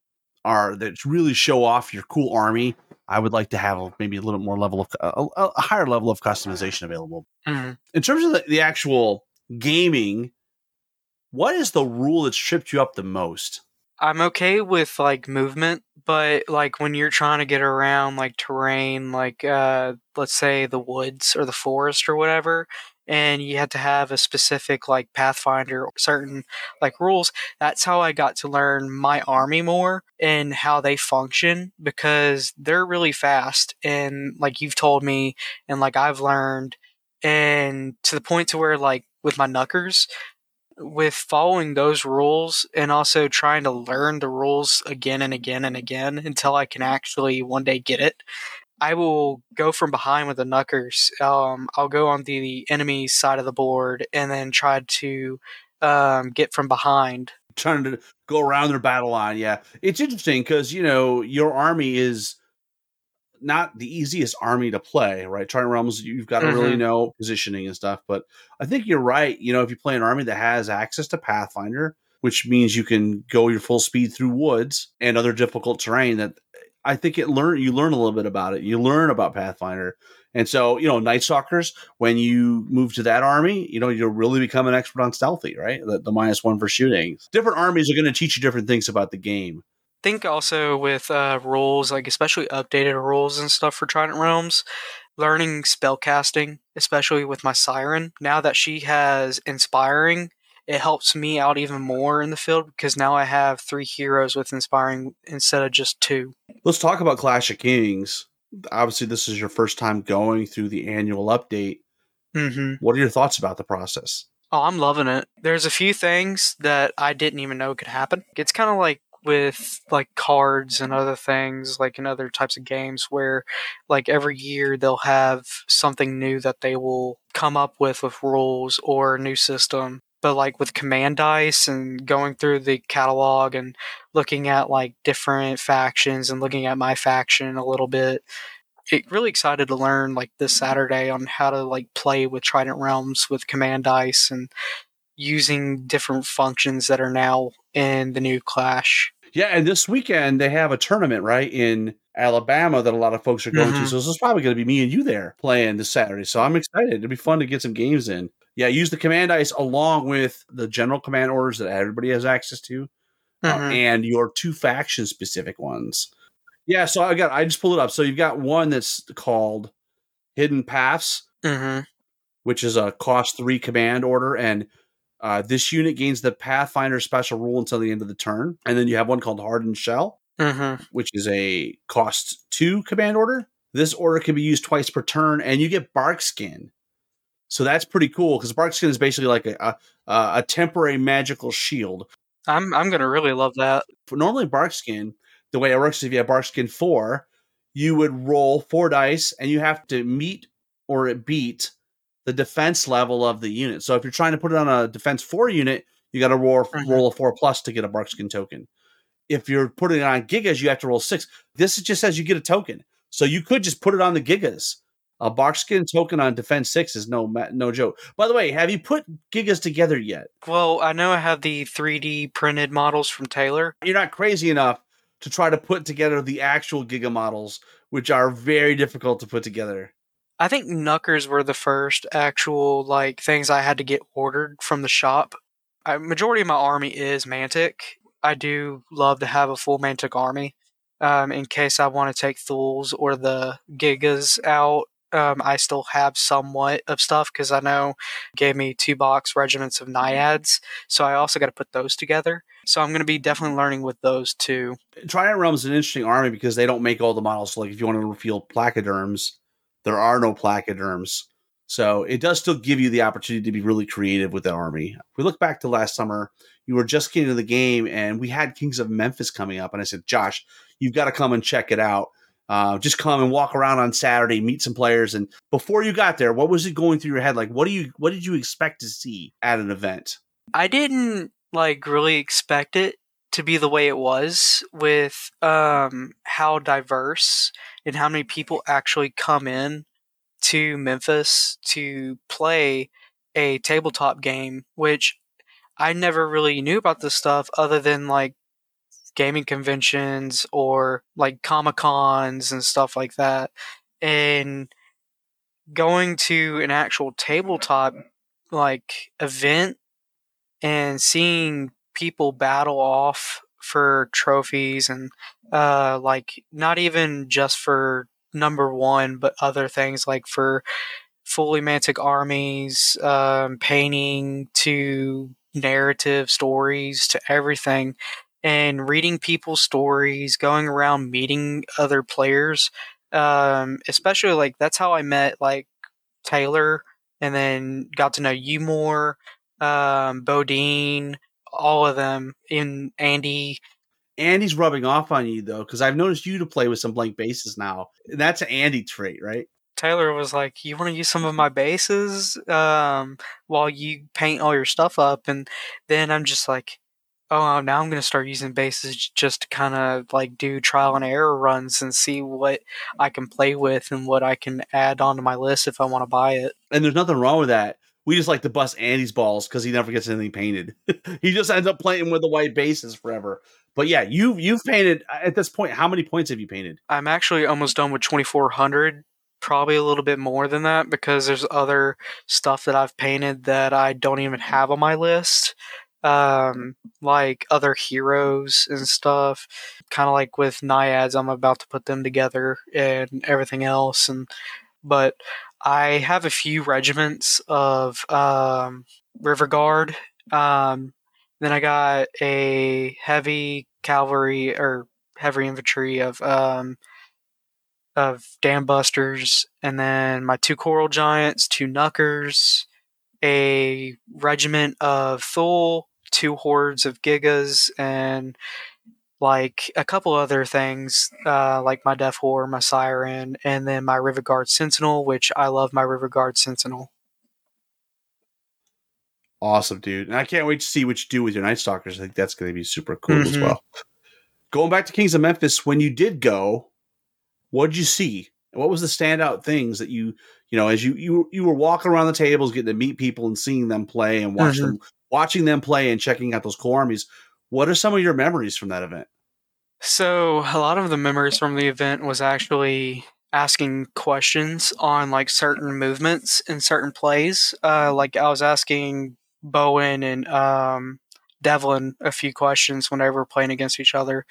really show off your cool army. I would like to have maybe a little more level of a higher level of customization available. Mm-hmm. In terms of the actual gaming, what is the rule that's tripped you up the most? I'm okay with like movement, but like when you're trying to get around like terrain, like let's say the woods or the forest or whatever, and you had to have a specific like Pathfinder or certain like rules, that's how I got to learn my army more and how they function, because they're really fast, and like you've told me and like I've learned, and to the point to where like with my Knuckers, with following those rules and also trying to learn the rules again and again and again until I can actually one day get it, I will go from behind with the Knuckers. I'll go on the enemy side of the board and then try to get from behind. Trying to go around their battle line, yeah. It's interesting because, your army is not the easiest army to play, right? Trident Realms, you've got to really know positioning and stuff. But I think you're right. If you play an army that has access to Pathfinder, which means you can go your full speed through woods and other difficult terrain, that I think you learn a little bit about it. You learn about Pathfinder. And so, Night Stalkers, when you move to that army, you'll really become an expert on stealthy, right? The -1 for shooting. Different armies are going to teach you different things about the game. Think also with rules, like especially updated rules and stuff for Trident Realms, learning spellcasting, especially with my Siren. Now that she has Inspiring, it helps me out even more in the field because now I have 3 heroes with Inspiring instead of just 2. Let's talk about Clash of Kings. Obviously, this is your first time going through the annual update. Mm-hmm. What are your thoughts about the process? Oh, I'm loving it. There's a few things that I didn't even know could happen. It's kind of like with like cards and other things, like in other types of games, where like every year they'll have something new that they will come up with rules or a new system. But like with command dice and going through the catalog and looking at like different factions and looking at my faction a little bit, really excited to learn like this Saturday on how to like play with Trident Realms with command dice and using different functions that are now in the new Clash. Yeah, and this weekend they have a tournament, right, in Alabama that a lot of folks are going to. So this is probably going to be me and you there playing this Saturday. So I'm excited. It'll be fun to get some games in. Yeah, use the command dice along with the general command orders that everybody has access to, and your 2 faction specific ones. Yeah, so I just pulled it up. So you've got one that's called Hidden Paths, which is a cost 3 command order, and this unit gains the Pathfinder special rule until the end of the turn. And then you have one called Hardened Shell, which is a cost 2 command order. This order can be used twice per turn, and you get Barkskin. So that's pretty cool because Barkskin is basically like a temporary magical shield. I'm going to really love that. For normally Barkskin, the way it works is if you have Barkskin 4, you would roll 4 dice, and you have to meet or beat the defense level of the unit. So if you're trying to put it on a defense 4 unit, you got to roll a 4+ to get a Barkskin token. If you're putting it on Gigas, you have to roll 6. This just says you get a token. So you could just put it on the Gigas. A Barkskin token on defense 6 is no joke. By the way, have you put Gigas together yet? Well, I know I have the 3D printed models from Taylor. You're not crazy enough to try to put together the actual Giga models, which are very difficult to put together. I think Knuckers were the first actual like things I had to get ordered from the shop. Majority of my army is Mantic. I do love to have a full Mantic army. in case I want to take Thuls or the Gigas out. I still have somewhat of stuff because I know gave me 2-box regiments of Naiads, so I also got to put those together. So I'm going to be definitely learning with those too. Trident Realm is an interesting army because they don't make all the models. So like if you want to reveal placoderms, there are no placoderms. So it does still give you the opportunity to be really creative with that army. If we look back to last summer, you were just getting into the game and we had Kings of Memphis coming up. And I said, Josh, you've got to come and check it out. Just come and walk around on Saturday, meet some players. And before you got there, what was it going through your head? Like, what did you expect to see at an event? I didn't really expect it to be the way it was with how diverse and how many people actually come in to Memphis to play a tabletop game, which I never really knew about this stuff other than like gaming conventions or like Comic-Cons and stuff like that. And going to an actual tabletop like event and seeing people battle off for trophies and like not even just for number one, but other things like for fully mantic armies, painting to narrative stories to everything, and reading people's stories, going around meeting other players. Especially like that's how I met like Taylor, and then got to know you more, Bodine, all of them, in Andy. Andy's rubbing off on you though, because I've noticed you to play with some blank bases now. That's an Andy trait, right? Taylor was like, "You want to use some of my bases while you paint all your stuff up," and then I'm just like, "Oh, now I'm going to start using bases just to kind of like do trial and error runs and see what I can play with and what I can add onto my list if I want to buy it." And there's nothing wrong with that. We just like to bust Andy's balls because he never gets anything painted. He just ends up playing with the white bases forever. But yeah, you've painted at this point. How many points have you painted? I'm actually almost done with 2,400. Probably a little bit more than that because there's other stuff that I've painted that I don't even have on my list. Like other heroes and stuff. Kind of like with Naiads, I'm about to put them together and everything else. But I have a few regiments of River Guard. Then I got a heavy cavalry or heavy infantry of Dam Busters, and then my 2 Coral Giants, 2 Knuckers, a regiment of Thule, 2 hordes of Gigas, and like a couple other things, like my Death Whore, my Siren, and then my River Guard Sentinel, which I love my River Guard Sentinel. Awesome, dude. And I can't wait to see what you do with your Night Stalkers. I think that's going to be super cool as well. Going back to Kings of Memphis, when you did go, what did you see? What was the standout things that you as you were walking around the tables, getting to meet people and seeing them play and watching them play and checking out those cool armies? What are some of your memories from that event? So a lot of the memories from the event was actually asking questions on like certain movements and certain plays. Like I was asking Bowen and Devlin a few questions whenever we're playing against each other.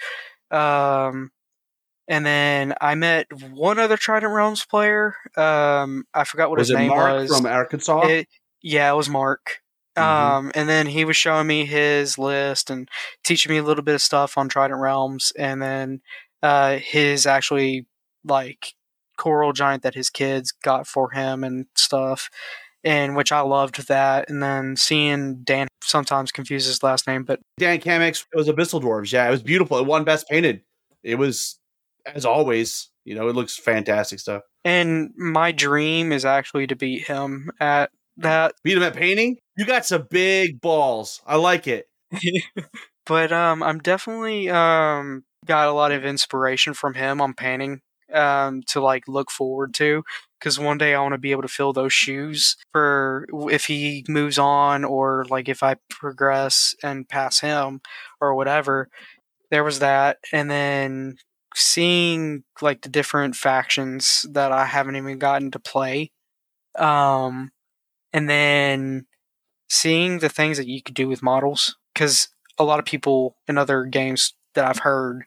And then I met one other Trident Realms player. I forgot what his name Mark was. From Arkansas? Yeah, it was Mark. And then he was showing me his list and teaching me a little bit of stuff on Trident Realms, and then his actually like Coral Giant that his kids got for him and stuff, and which I loved that. And then seeing Dan sometimes confuse his last name, but Dan Kamex was Abyssal Dwarves. Yeah, it was beautiful. It won Best Painted. It was, as always, it looks fantastic stuff. And my dream is actually to beat him at that. Beat him at painting? You got some big balls. I like it. But I'm definitely got a lot of inspiration from him on painting to like look forward to, because one day I want to be able to fill those shoes for if he moves on, or like if I progress and pass him or whatever. There was that, and then seeing like the different factions that I haven't even gotten to play, and then seeing the things that you could do with models, because a lot of people in other games that I've heard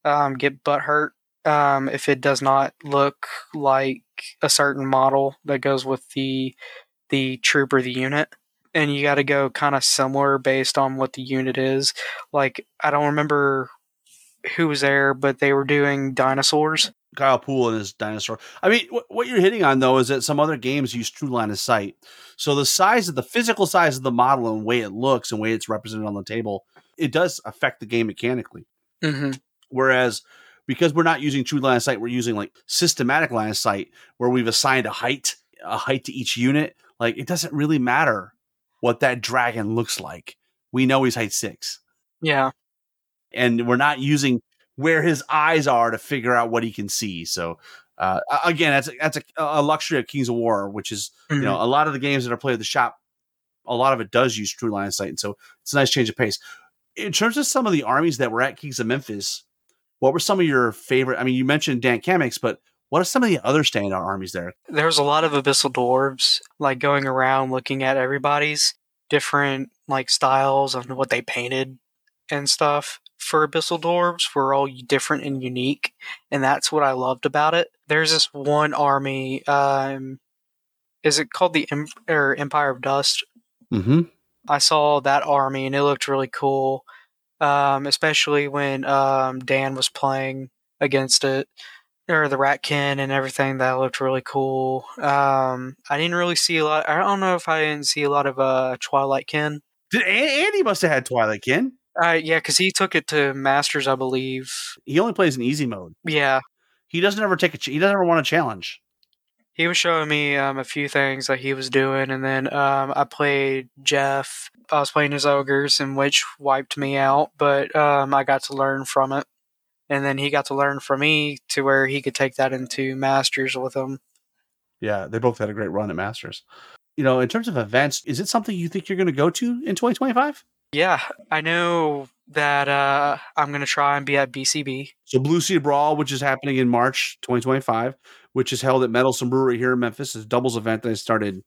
get butthurt if it does not look like a certain model that goes with the troop or the unit. And you got to go kind of similar based on what the unit is. Like, I don't remember who was there, but they were doing dinosaurs. Kyle Poole and his dinosaur. I mean, what you're hitting on, though, is that some other games use true line of sight. So the physical size of the model and the way it looks and the way it's represented on the table, it does affect the game mechanically. Mm-hmm. Whereas, because we're not using true line of sight, we're using like systematic line of sight where we've assigned a height to each unit. Like, it doesn't really matter what that dragon looks like. We know he's height 6. Yeah. And we're not using where his eyes are to figure out what he can see. So again, that's a luxury of Kings of War, which is, Mm-hmm. a lot of the games that are played at the shop, a lot of it does use true line of sight. And so it's a nice change of pace. In terms of some of the armies that were at Kings of Memphis, what were some of your favorite? I mean, you mentioned Dan Kamix, but what are some of the other standout armies there? There was a lot of Abyssal Dwarves, like going around looking at everybody's different like styles and what they painted and stuff. For Abyssal Dwarves were all different and unique, and that's what I loved about it. There's this one army, is it called the Empire of Dust? Mm-hmm. I saw that army, and it looked really cool, especially when Dan was playing against it, or the Ratkin and everything. That looked really cool. I didn't really see a lot. I don't know if I didn't see a lot of Twilight Kin. Did Andy must have had Twilight Kin? Yeah, because he took it to Masters, I believe. He only plays in easy mode. Yeah. He doesn't ever he doesn't ever want a challenge. He was showing me a few things that he was doing, and then I played Jeff. I was playing his ogres, and which wiped me out, but I got to learn from it. And then he got to learn from me to where he could take that into Masters with him. Yeah, they both had a great run at Masters. In terms of events, is it something you think you're going to go to in 2025? Yeah, I know that I'm going to try and be at BCB. So Blue Sea Brawl, which is happening in March 2025, which is held at Meddlesome Brewery here in Memphis, is a doubles event that I started,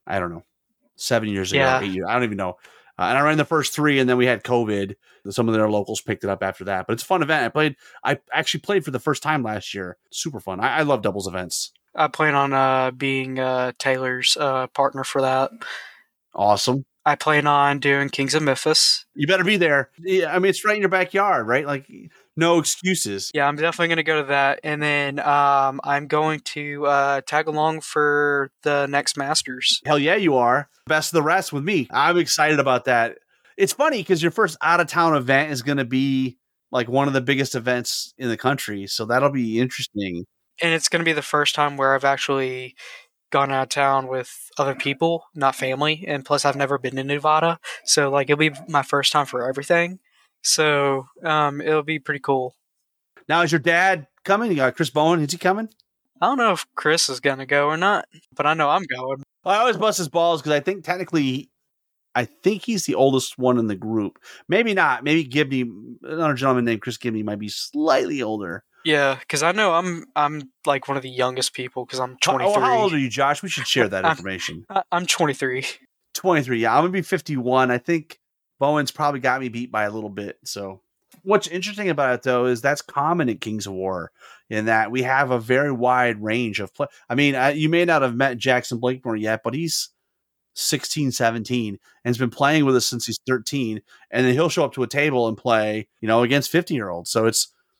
7 years ago, 8 years. I don't even know. And I ran the first 3, and then we had COVID. Some of their locals picked it up after that. But it's a fun event. I actually played for the first time last year. Super fun. I love doubles events. I plan on being Taylor's partner for that. Awesome. I plan on doing Kings of Memphis. You better be there. Yeah, I mean, it's right in your backyard, right? Like, no excuses. Yeah, I'm definitely going to go to that. And then I'm going to tag along for the next Masters. Hell yeah, you are. Best of the rest with me. I'm excited about that. It's funny because your first out-of-town event is going to be like one of the biggest events in the country. So that'll be interesting. And it's going to be the first time where I've actually gone out of town with other people, not family. And plus, I've never been to Nevada. So, like, it'll be my first time for everything. So, it'll be pretty cool. Now, is your dad coming? You got Chris Bowen. Is he coming? I don't know if Chris is going to go or not, but I know I'm going. I always bust his balls because I think technically, he's the oldest one in the group. Maybe not. Maybe Gibney, another gentleman named Chris Gibney, might be slightly older. Yeah, because I know I'm like one of the youngest people because I'm 23. How old are you, Josh? We should share that information. I'm 23. 23, yeah. I'm going to be 51. I think Bowen's probably got me beat by a little bit. So what's interesting about it, though, is that's common at Kings of War in that we have a very wide range of play. I mean, you may not have met Jackson Blakemore yet, but he's 16, 17 and has been playing with us since he's 13. And then he'll show up to a table and play, against 50-year-olds. So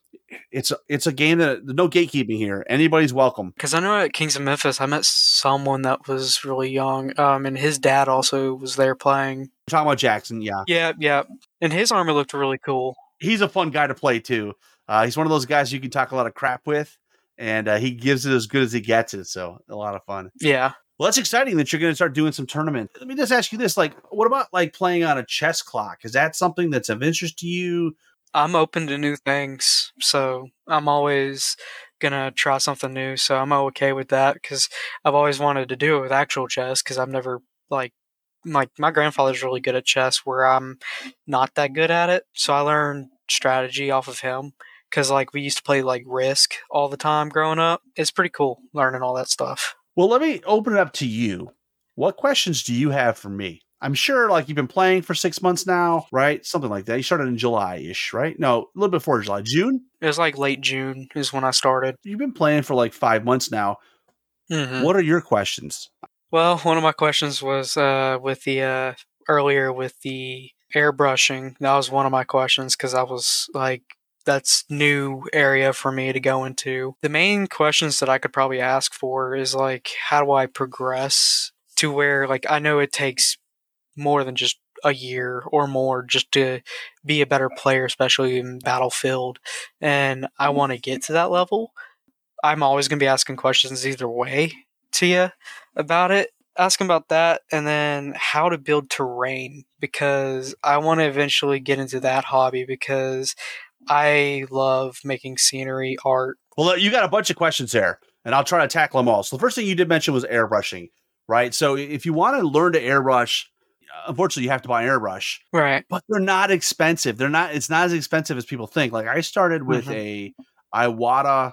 it's a game that no gatekeeping here. Anybody's welcome. Because I know at Kings of Memphis, I met someone that was really young, and his dad also was there playing. We're talking about Jackson, yeah. Yeah. And his armor looked really cool. He's a fun guy to play, too. He's one of those guys you can talk a lot of crap with, and he gives it as good as he gets it, so a lot of fun. Yeah. Well, that's exciting that you're going to start doing some tournaments. Let me just ask you this, what about, playing on a chess clock? Is that something that's of interest to you? I'm open to new things, so I'm always going to try something new, so I'm okay with that, because I've always wanted to do it with actual chess, because I've never, my grandfather's really good at chess, where I'm not that good at it, so I learned strategy off of him, because, we used to play, Risk all the time growing up. It's pretty cool learning all that stuff. Well, let me open it up to you. What questions do you have for me? I'm sure like you've been playing for 6 months now, right? Something like that. You started in July-ish, right? No, a little before July. June? It was like late June is when I started. You've been playing for like 5 months now. Mm-hmm. What are your questions? Well, one of my questions was with the earlier with the airbrushing. That was one of my questions because I was like, that's new area for me to go into. The main questions that I could probably ask for is like, how do I progress to where like I know it takes more than just a year or more just to be a better player, especially in Battlefield, and I want to get to that level. I'm always going to be asking questions either way to you about it. Asking about that, and then how to build terrain because I want to eventually get into that hobby because I love making scenery art. Well, you got a bunch of questions there, and I'll try to tackle them all. So the first thing you did mention was airbrushing, right? So if you want to learn to airbrush, unfortunately, you have to buy an airbrush, Right. but they're not expensive. They're not. It's not as expensive as people think. Like I started with a Iwata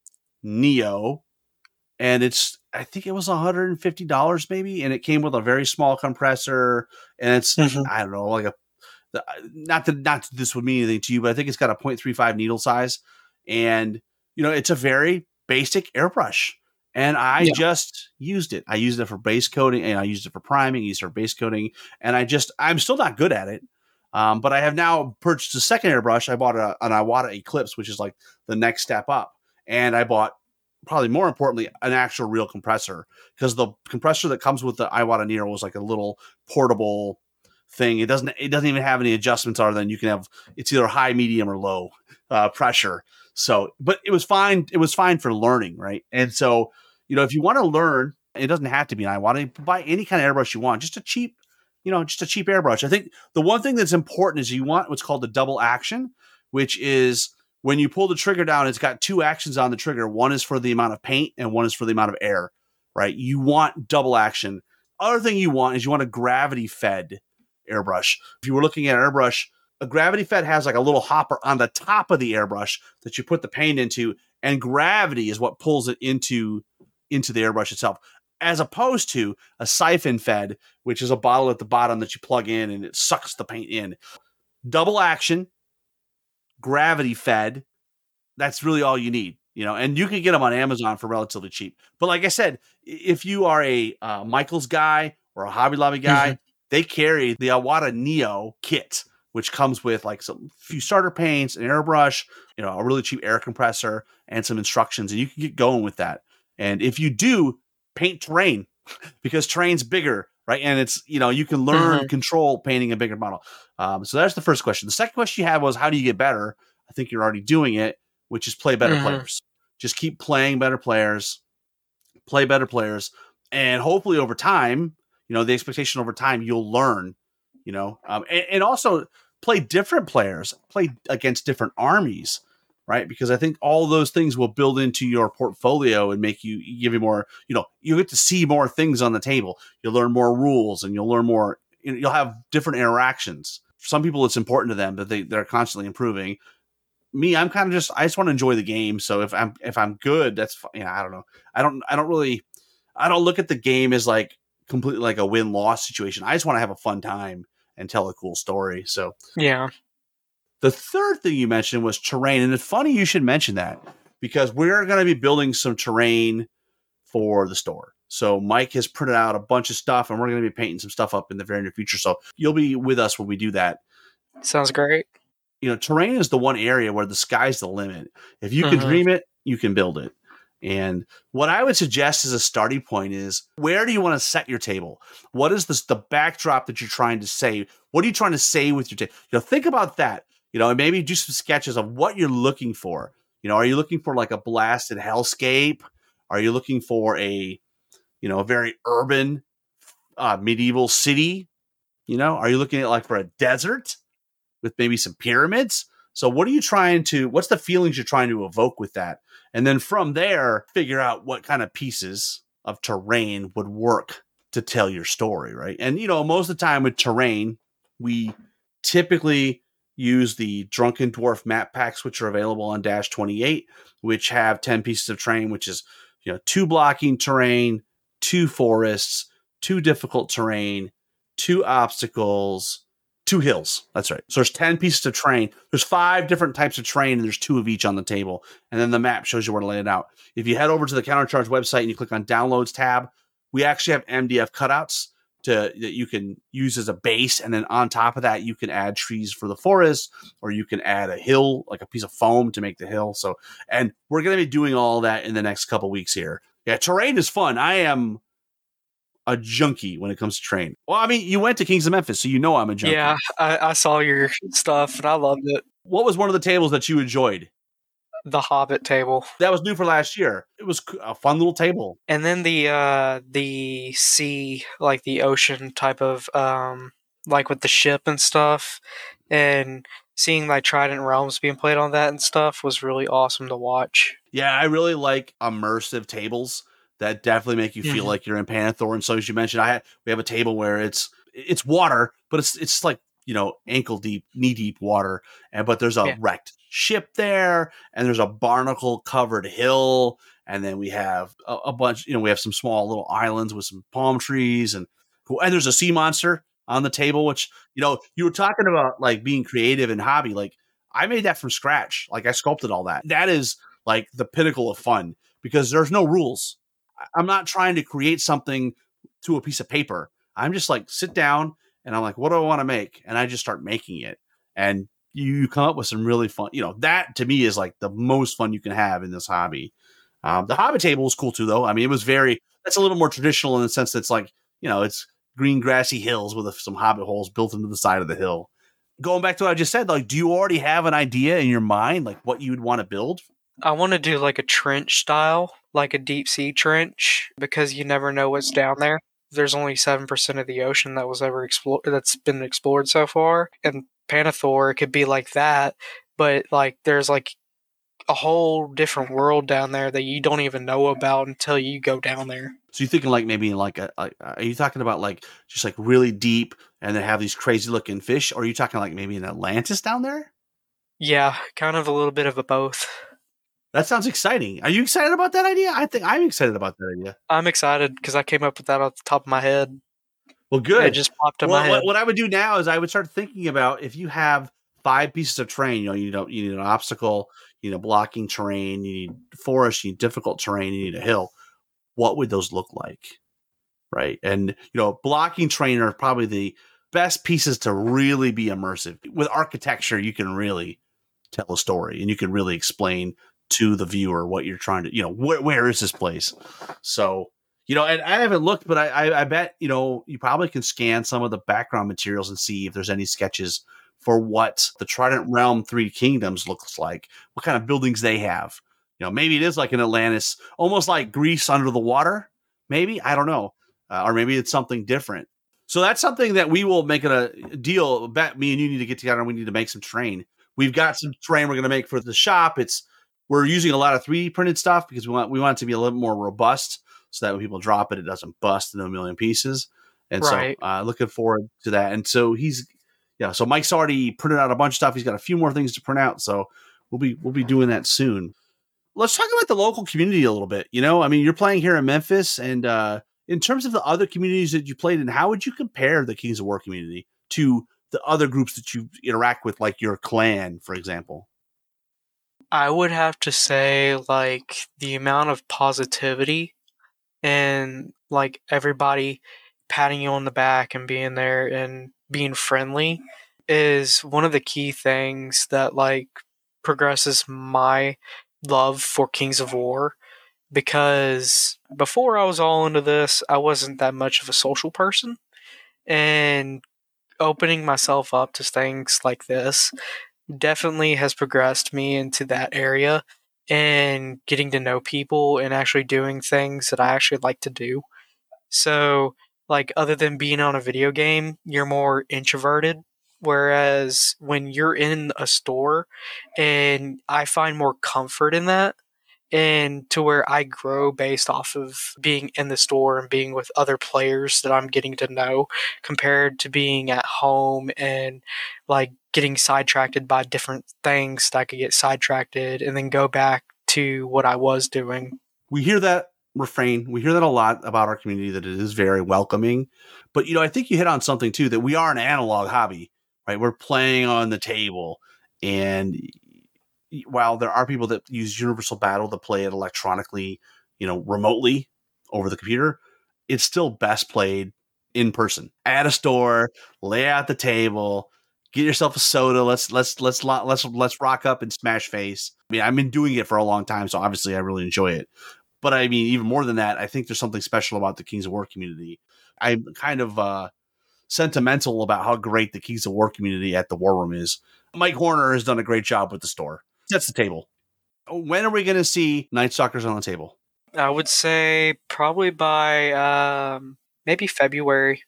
Neo, and I think it was $150 maybe, and it came with a very small compressor, and it's I don't know, like not that this would mean anything to you, but I think it's got a 0.35 needle size, and it's a very basic airbrush. And I just used it. I used it for base coating, and I used it for priming, used it for base coating, and I'm still not good at it. But I have now purchased a second airbrush. I bought an Iwata Eclipse, which is like the next step up. And I bought, probably more importantly, an actual real compressor, because the compressor that comes with the Iwata Neo was like a little portable thing. It doesn't even have any adjustments other than you can have, it's either high, medium, or low pressure. So, but it was fine. It was fine for learning, right? And so, if you want to learn, it doesn't have to be an Iwata. Buy any kind of airbrush you want, just a cheap airbrush. I think the one thing that's important is you want what's called the double action, which is when you pull the trigger down, it's got two actions on the trigger. One is for the amount of paint and one is for the amount of air, right? You want double action. Other thing you want is you want a gravity fed airbrush. If you were looking at an airbrush, a gravity fed has like a little hopper on the top of the airbrush that you put the paint into, and gravity is what pulls it into the airbrush itself, as opposed to a siphon fed, which is a bottle at the bottom that you plug in and it sucks the paint in. Double action, gravity fed, that's really all you need, and you can get them on Amazon for relatively cheap. But like I said, if you are a Michaels guy or a Hobby Lobby guy, they carry the Iwata Neo kit, which comes with like some few starter paints, an airbrush, a really cheap air compressor, and some instructions, and you can get going with that. And if you do, paint terrain, because terrain's bigger, right? And it's, you can learn control painting a bigger model. So that's the first question. The second question you had was, how do you get better? I think you're already doing it, which is play better players. Just keep playing better players, play better players, and hopefully over time, the expectation over time, you'll learn, and also play different players, play against different armies, right? Because I think all those things will build into your portfolio and give you more, you get to see more things on the table. You'll learn more rules, and you'll learn more, you'll have different interactions. For some people, it's important to them that they're constantly improving. Me, I'm kind of I just want to enjoy the game. So if I'm good, that's fine. I don't know. I don't look at the game as like completely like a win-loss situation. I just want to have a fun time and tell a cool story. So yeah. The third thing you mentioned was terrain. And it's funny you should mention that, because we're going to be building some terrain for the store. So Mike has printed out a bunch of stuff, and we're going to be painting some stuff up in the very near future. So you'll be with us when we do that. Sounds great. Terrain is the one area where the sky's the limit. If you can dream it, you can build it. And what I would suggest as a starting point is, where do you want to set your table? What is the backdrop that you're trying to say? What are you trying to say with your table? Think about that. And maybe do some sketches of what you're looking for. Are you looking for like a blasted hellscape? Are you looking for a very urban medieval city? Are you looking at like for a desert with maybe some pyramids? So what's the feelings you're trying to evoke with that? And then from there, figure out what kind of pieces of terrain would work to tell your story, right? And, most of the time with terrain, we typically use the Drunken Dwarf map packs, which are available on Dash 28, which have 10 pieces of terrain, which is, 2 blocking terrain, 2 forests, 2 difficult terrain, 2 obstacles, 2 hills. That's right. So there's 10 pieces of terrain. There's 5 different types of terrain, and there's 2 of each on the table. And then the map shows you where to lay it out. If you head over to the Countercharge website and you click on Downloads tab, we actually have MDF cutouts that you can use as a base, and then on top of that, you can add trees for the forest, or you can add a hill, like a piece of foam to make the hill. So, and we're going to be doing all that in the next couple weeks here. Yeah, terrain is fun. I am a junkie when it comes to terrain. Well, I mean, you went to Kings of Memphis, so you know I'm a junkie. Yeah, I saw your stuff and I loved it. What was one of the tables that you enjoyed? The Hobbit table. That was new for last year. It was a fun little table. And then the sea, like the ocean type of like with the ship and stuff, and seeing like Trident Realms being played on that and stuff was really awesome to watch. Yeah, I really like immersive tables that definitely make you feel like you're in Panethor. And so as you mentioned, we have a table where it's water, but it's like, you know, ankle deep, knee deep water, but there's a wrecked ship there, and there's a barnacle covered hill, and then we have a bunch, you know, we have some small little islands with some palm trees, and cool. And there's a sea monster on the table, which, you know, you were talking about like being creative and hobby. Like, I made that from scratch. Like, I sculpted all that. That is like the pinnacle of fun because there's no rules. I'm not trying to create something to a piece of paper. I'm just like, sit down and I'm like, what do I want to make? And I just start making it. And you come up with some really fun, you know, that to me is like the most fun you can have in this hobby. The Hobbit table is cool too, though. I mean, that's a little more traditional in the sense that it's like, you know, it's green grassy hills with some Hobbit holes built into the side of the hill. Going back to what I just said, like, do you already have an idea in your mind, like what you would want to build? I want to do like a trench style, like a deep sea trench, because you never know what's down there. There's only 7% of the ocean that was ever that's been explored so far. And Panethor, it could be like that, but like there's like a whole different world down there that you don't even know about until you go down there. So you're thinking like maybe like are you talking about like just like really deep and then have these crazy looking fish, or are you talking like maybe an Atlantis down there? Yeah, kind of a little bit of a both. That sounds exciting. Are you excited about that idea? I think I'm excited about that idea. I'm excited because I came up with that off the top of my head. Well, good. It just popped in my head. What I would do now is I would start thinking about if you have 5 pieces of terrain, you know, you need an obstacle, you need blocking terrain, you need forest, you need difficult terrain, you need a hill. What would those look like? Right. And, you know, blocking terrain are probably the best pieces to really be immersive. With architecture, you can really tell a story and you can really explain to the viewer what you're trying to, you know, where is this place? So, you know, and I haven't looked, but I bet, you know, you probably can scan some of the background materials and see if there's any sketches for what the Trident Realm 3 Kingdoms looks like, what kind of buildings they have. You know, maybe it is like an Atlantis, almost like Greece under the water. Maybe, I don't know. Or maybe it's something different. So that's something that we will make it a deal. Bet me and you need to get together and we need to make some terrain. We've got some terrain we're going to make for the shop. We're using a lot of 3D printed stuff because we want it to be a little more robust so that when people drop it, it doesn't bust into a million pieces. And right. So looking forward to that. And so so Mike's already printed out a bunch of stuff. He's got a few more things to print out. So we'll be doing that soon. Let's talk about the local community a little bit. You know, I mean, you're playing here in Memphis, and in terms of the other communities that you played in, how would you compare the Kings of War community to the other groups that you interact with, like your clan, for example? I would have to say, like, the amount of positivity and, like, everybody patting you on the back and being there and being friendly is one of the key things that, like, progresses my love for Kings of War. Because before I was all into this, I wasn't that much of a social person. And opening myself up to things like this definitely has progressed me into that area and getting to know people and actually doing things that I actually like to do. So, like, other than being on a video game, you're more introverted. Whereas when you're in a store, and I find more comfort in that, and to where I grow based off of being in the store and being with other players that I'm getting to know, compared to being at home and like getting sidetracked by different things that I could get sidetracked and then go back to what I was doing. We hear that refrain. We hear that a lot about our community, that it is very welcoming. But, I think you hit on something too, that we are an analog hobby, right? We're playing on the table. And while there are people that use Universal Battle to play it electronically, remotely over the computer, it's still best played in person at a store. Lay out the table, get yourself a soda. Let's rock up and smash face. I mean, I've been doing it for a long time, so obviously I really enjoy it. But I mean, even more than that, I think there's something special about the Kings of War community. I'm kind of sentimental about how great the Kings of War community at the War Room is. Mike Horner has done a great job with the store. Sets the table. When are we going to see Night Stalkers on the table? I would say probably by maybe February.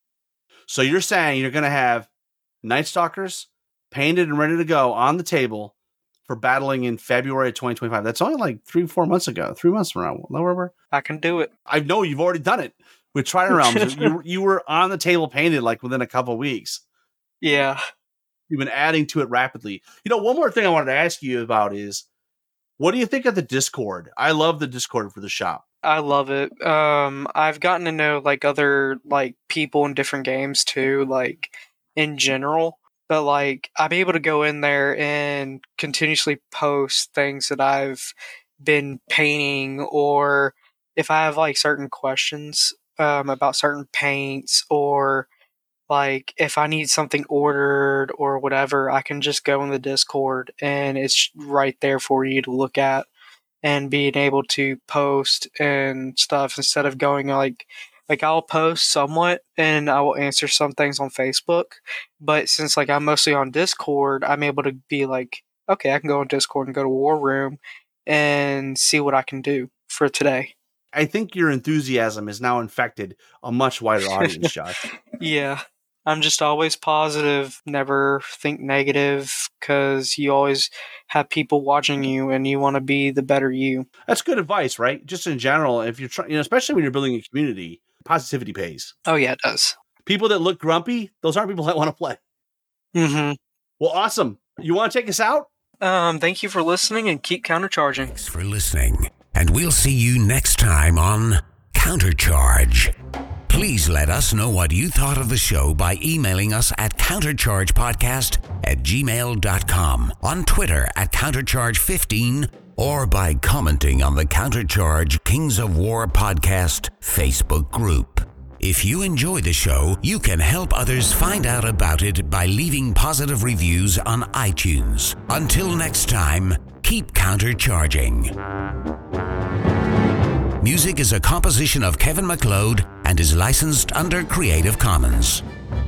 So you're saying you're going to have Night Stalkers painted and ready to go on the table for battling in February of 2025. That's only like 3-4 months ago. 3 months from now. November. I can do it. I know you've already done it with Trident Realms. you were on the table painted like within a couple of weeks. Yeah. You've been adding to it rapidly. One more thing I wanted to ask you about is, what do you think of the Discord? I love the Discord for the shop. I love it. I've gotten to know like other like people in different games too, like in general. But like I'm able to go in there and continuously post things that I've been painting, or if I have like certain questions about certain paints, or like if I need something ordered or whatever, I can just go in the Discord and it's right there for you to look at and being able to post and stuff, instead of going like I'll post somewhat and I will answer some things on Facebook. But since like I'm mostly on Discord, I'm able to be like, okay, I can go on Discord and go to War Room and see what I can do for today. I think your enthusiasm has now infected a much wider audience, Josh. Yeah. I'm just always positive, never think negative, because you always have people watching you and you want to be the better you. That's good advice, right? Just in general, if you're trying, especially when you're building a community, positivity pays. Oh, yeah, it does. People that look grumpy, those aren't people that want to play. Mm-hmm. Well, awesome. You want to take us out? Thank you for listening and keep countercharging. Thanks for listening, and we'll see you next time on Countercharge. Please let us know what you thought of the show by emailing us at counterchargepodcast@gmail.com, on Twitter at countercharge15, or by commenting on the Countercharge Kings of War podcast Facebook group. If you enjoy the show, you can help others find out about it by leaving positive reviews on iTunes. Until next time, keep countercharging. Music is a composition of Kevin MacLeod and is licensed under Creative Commons.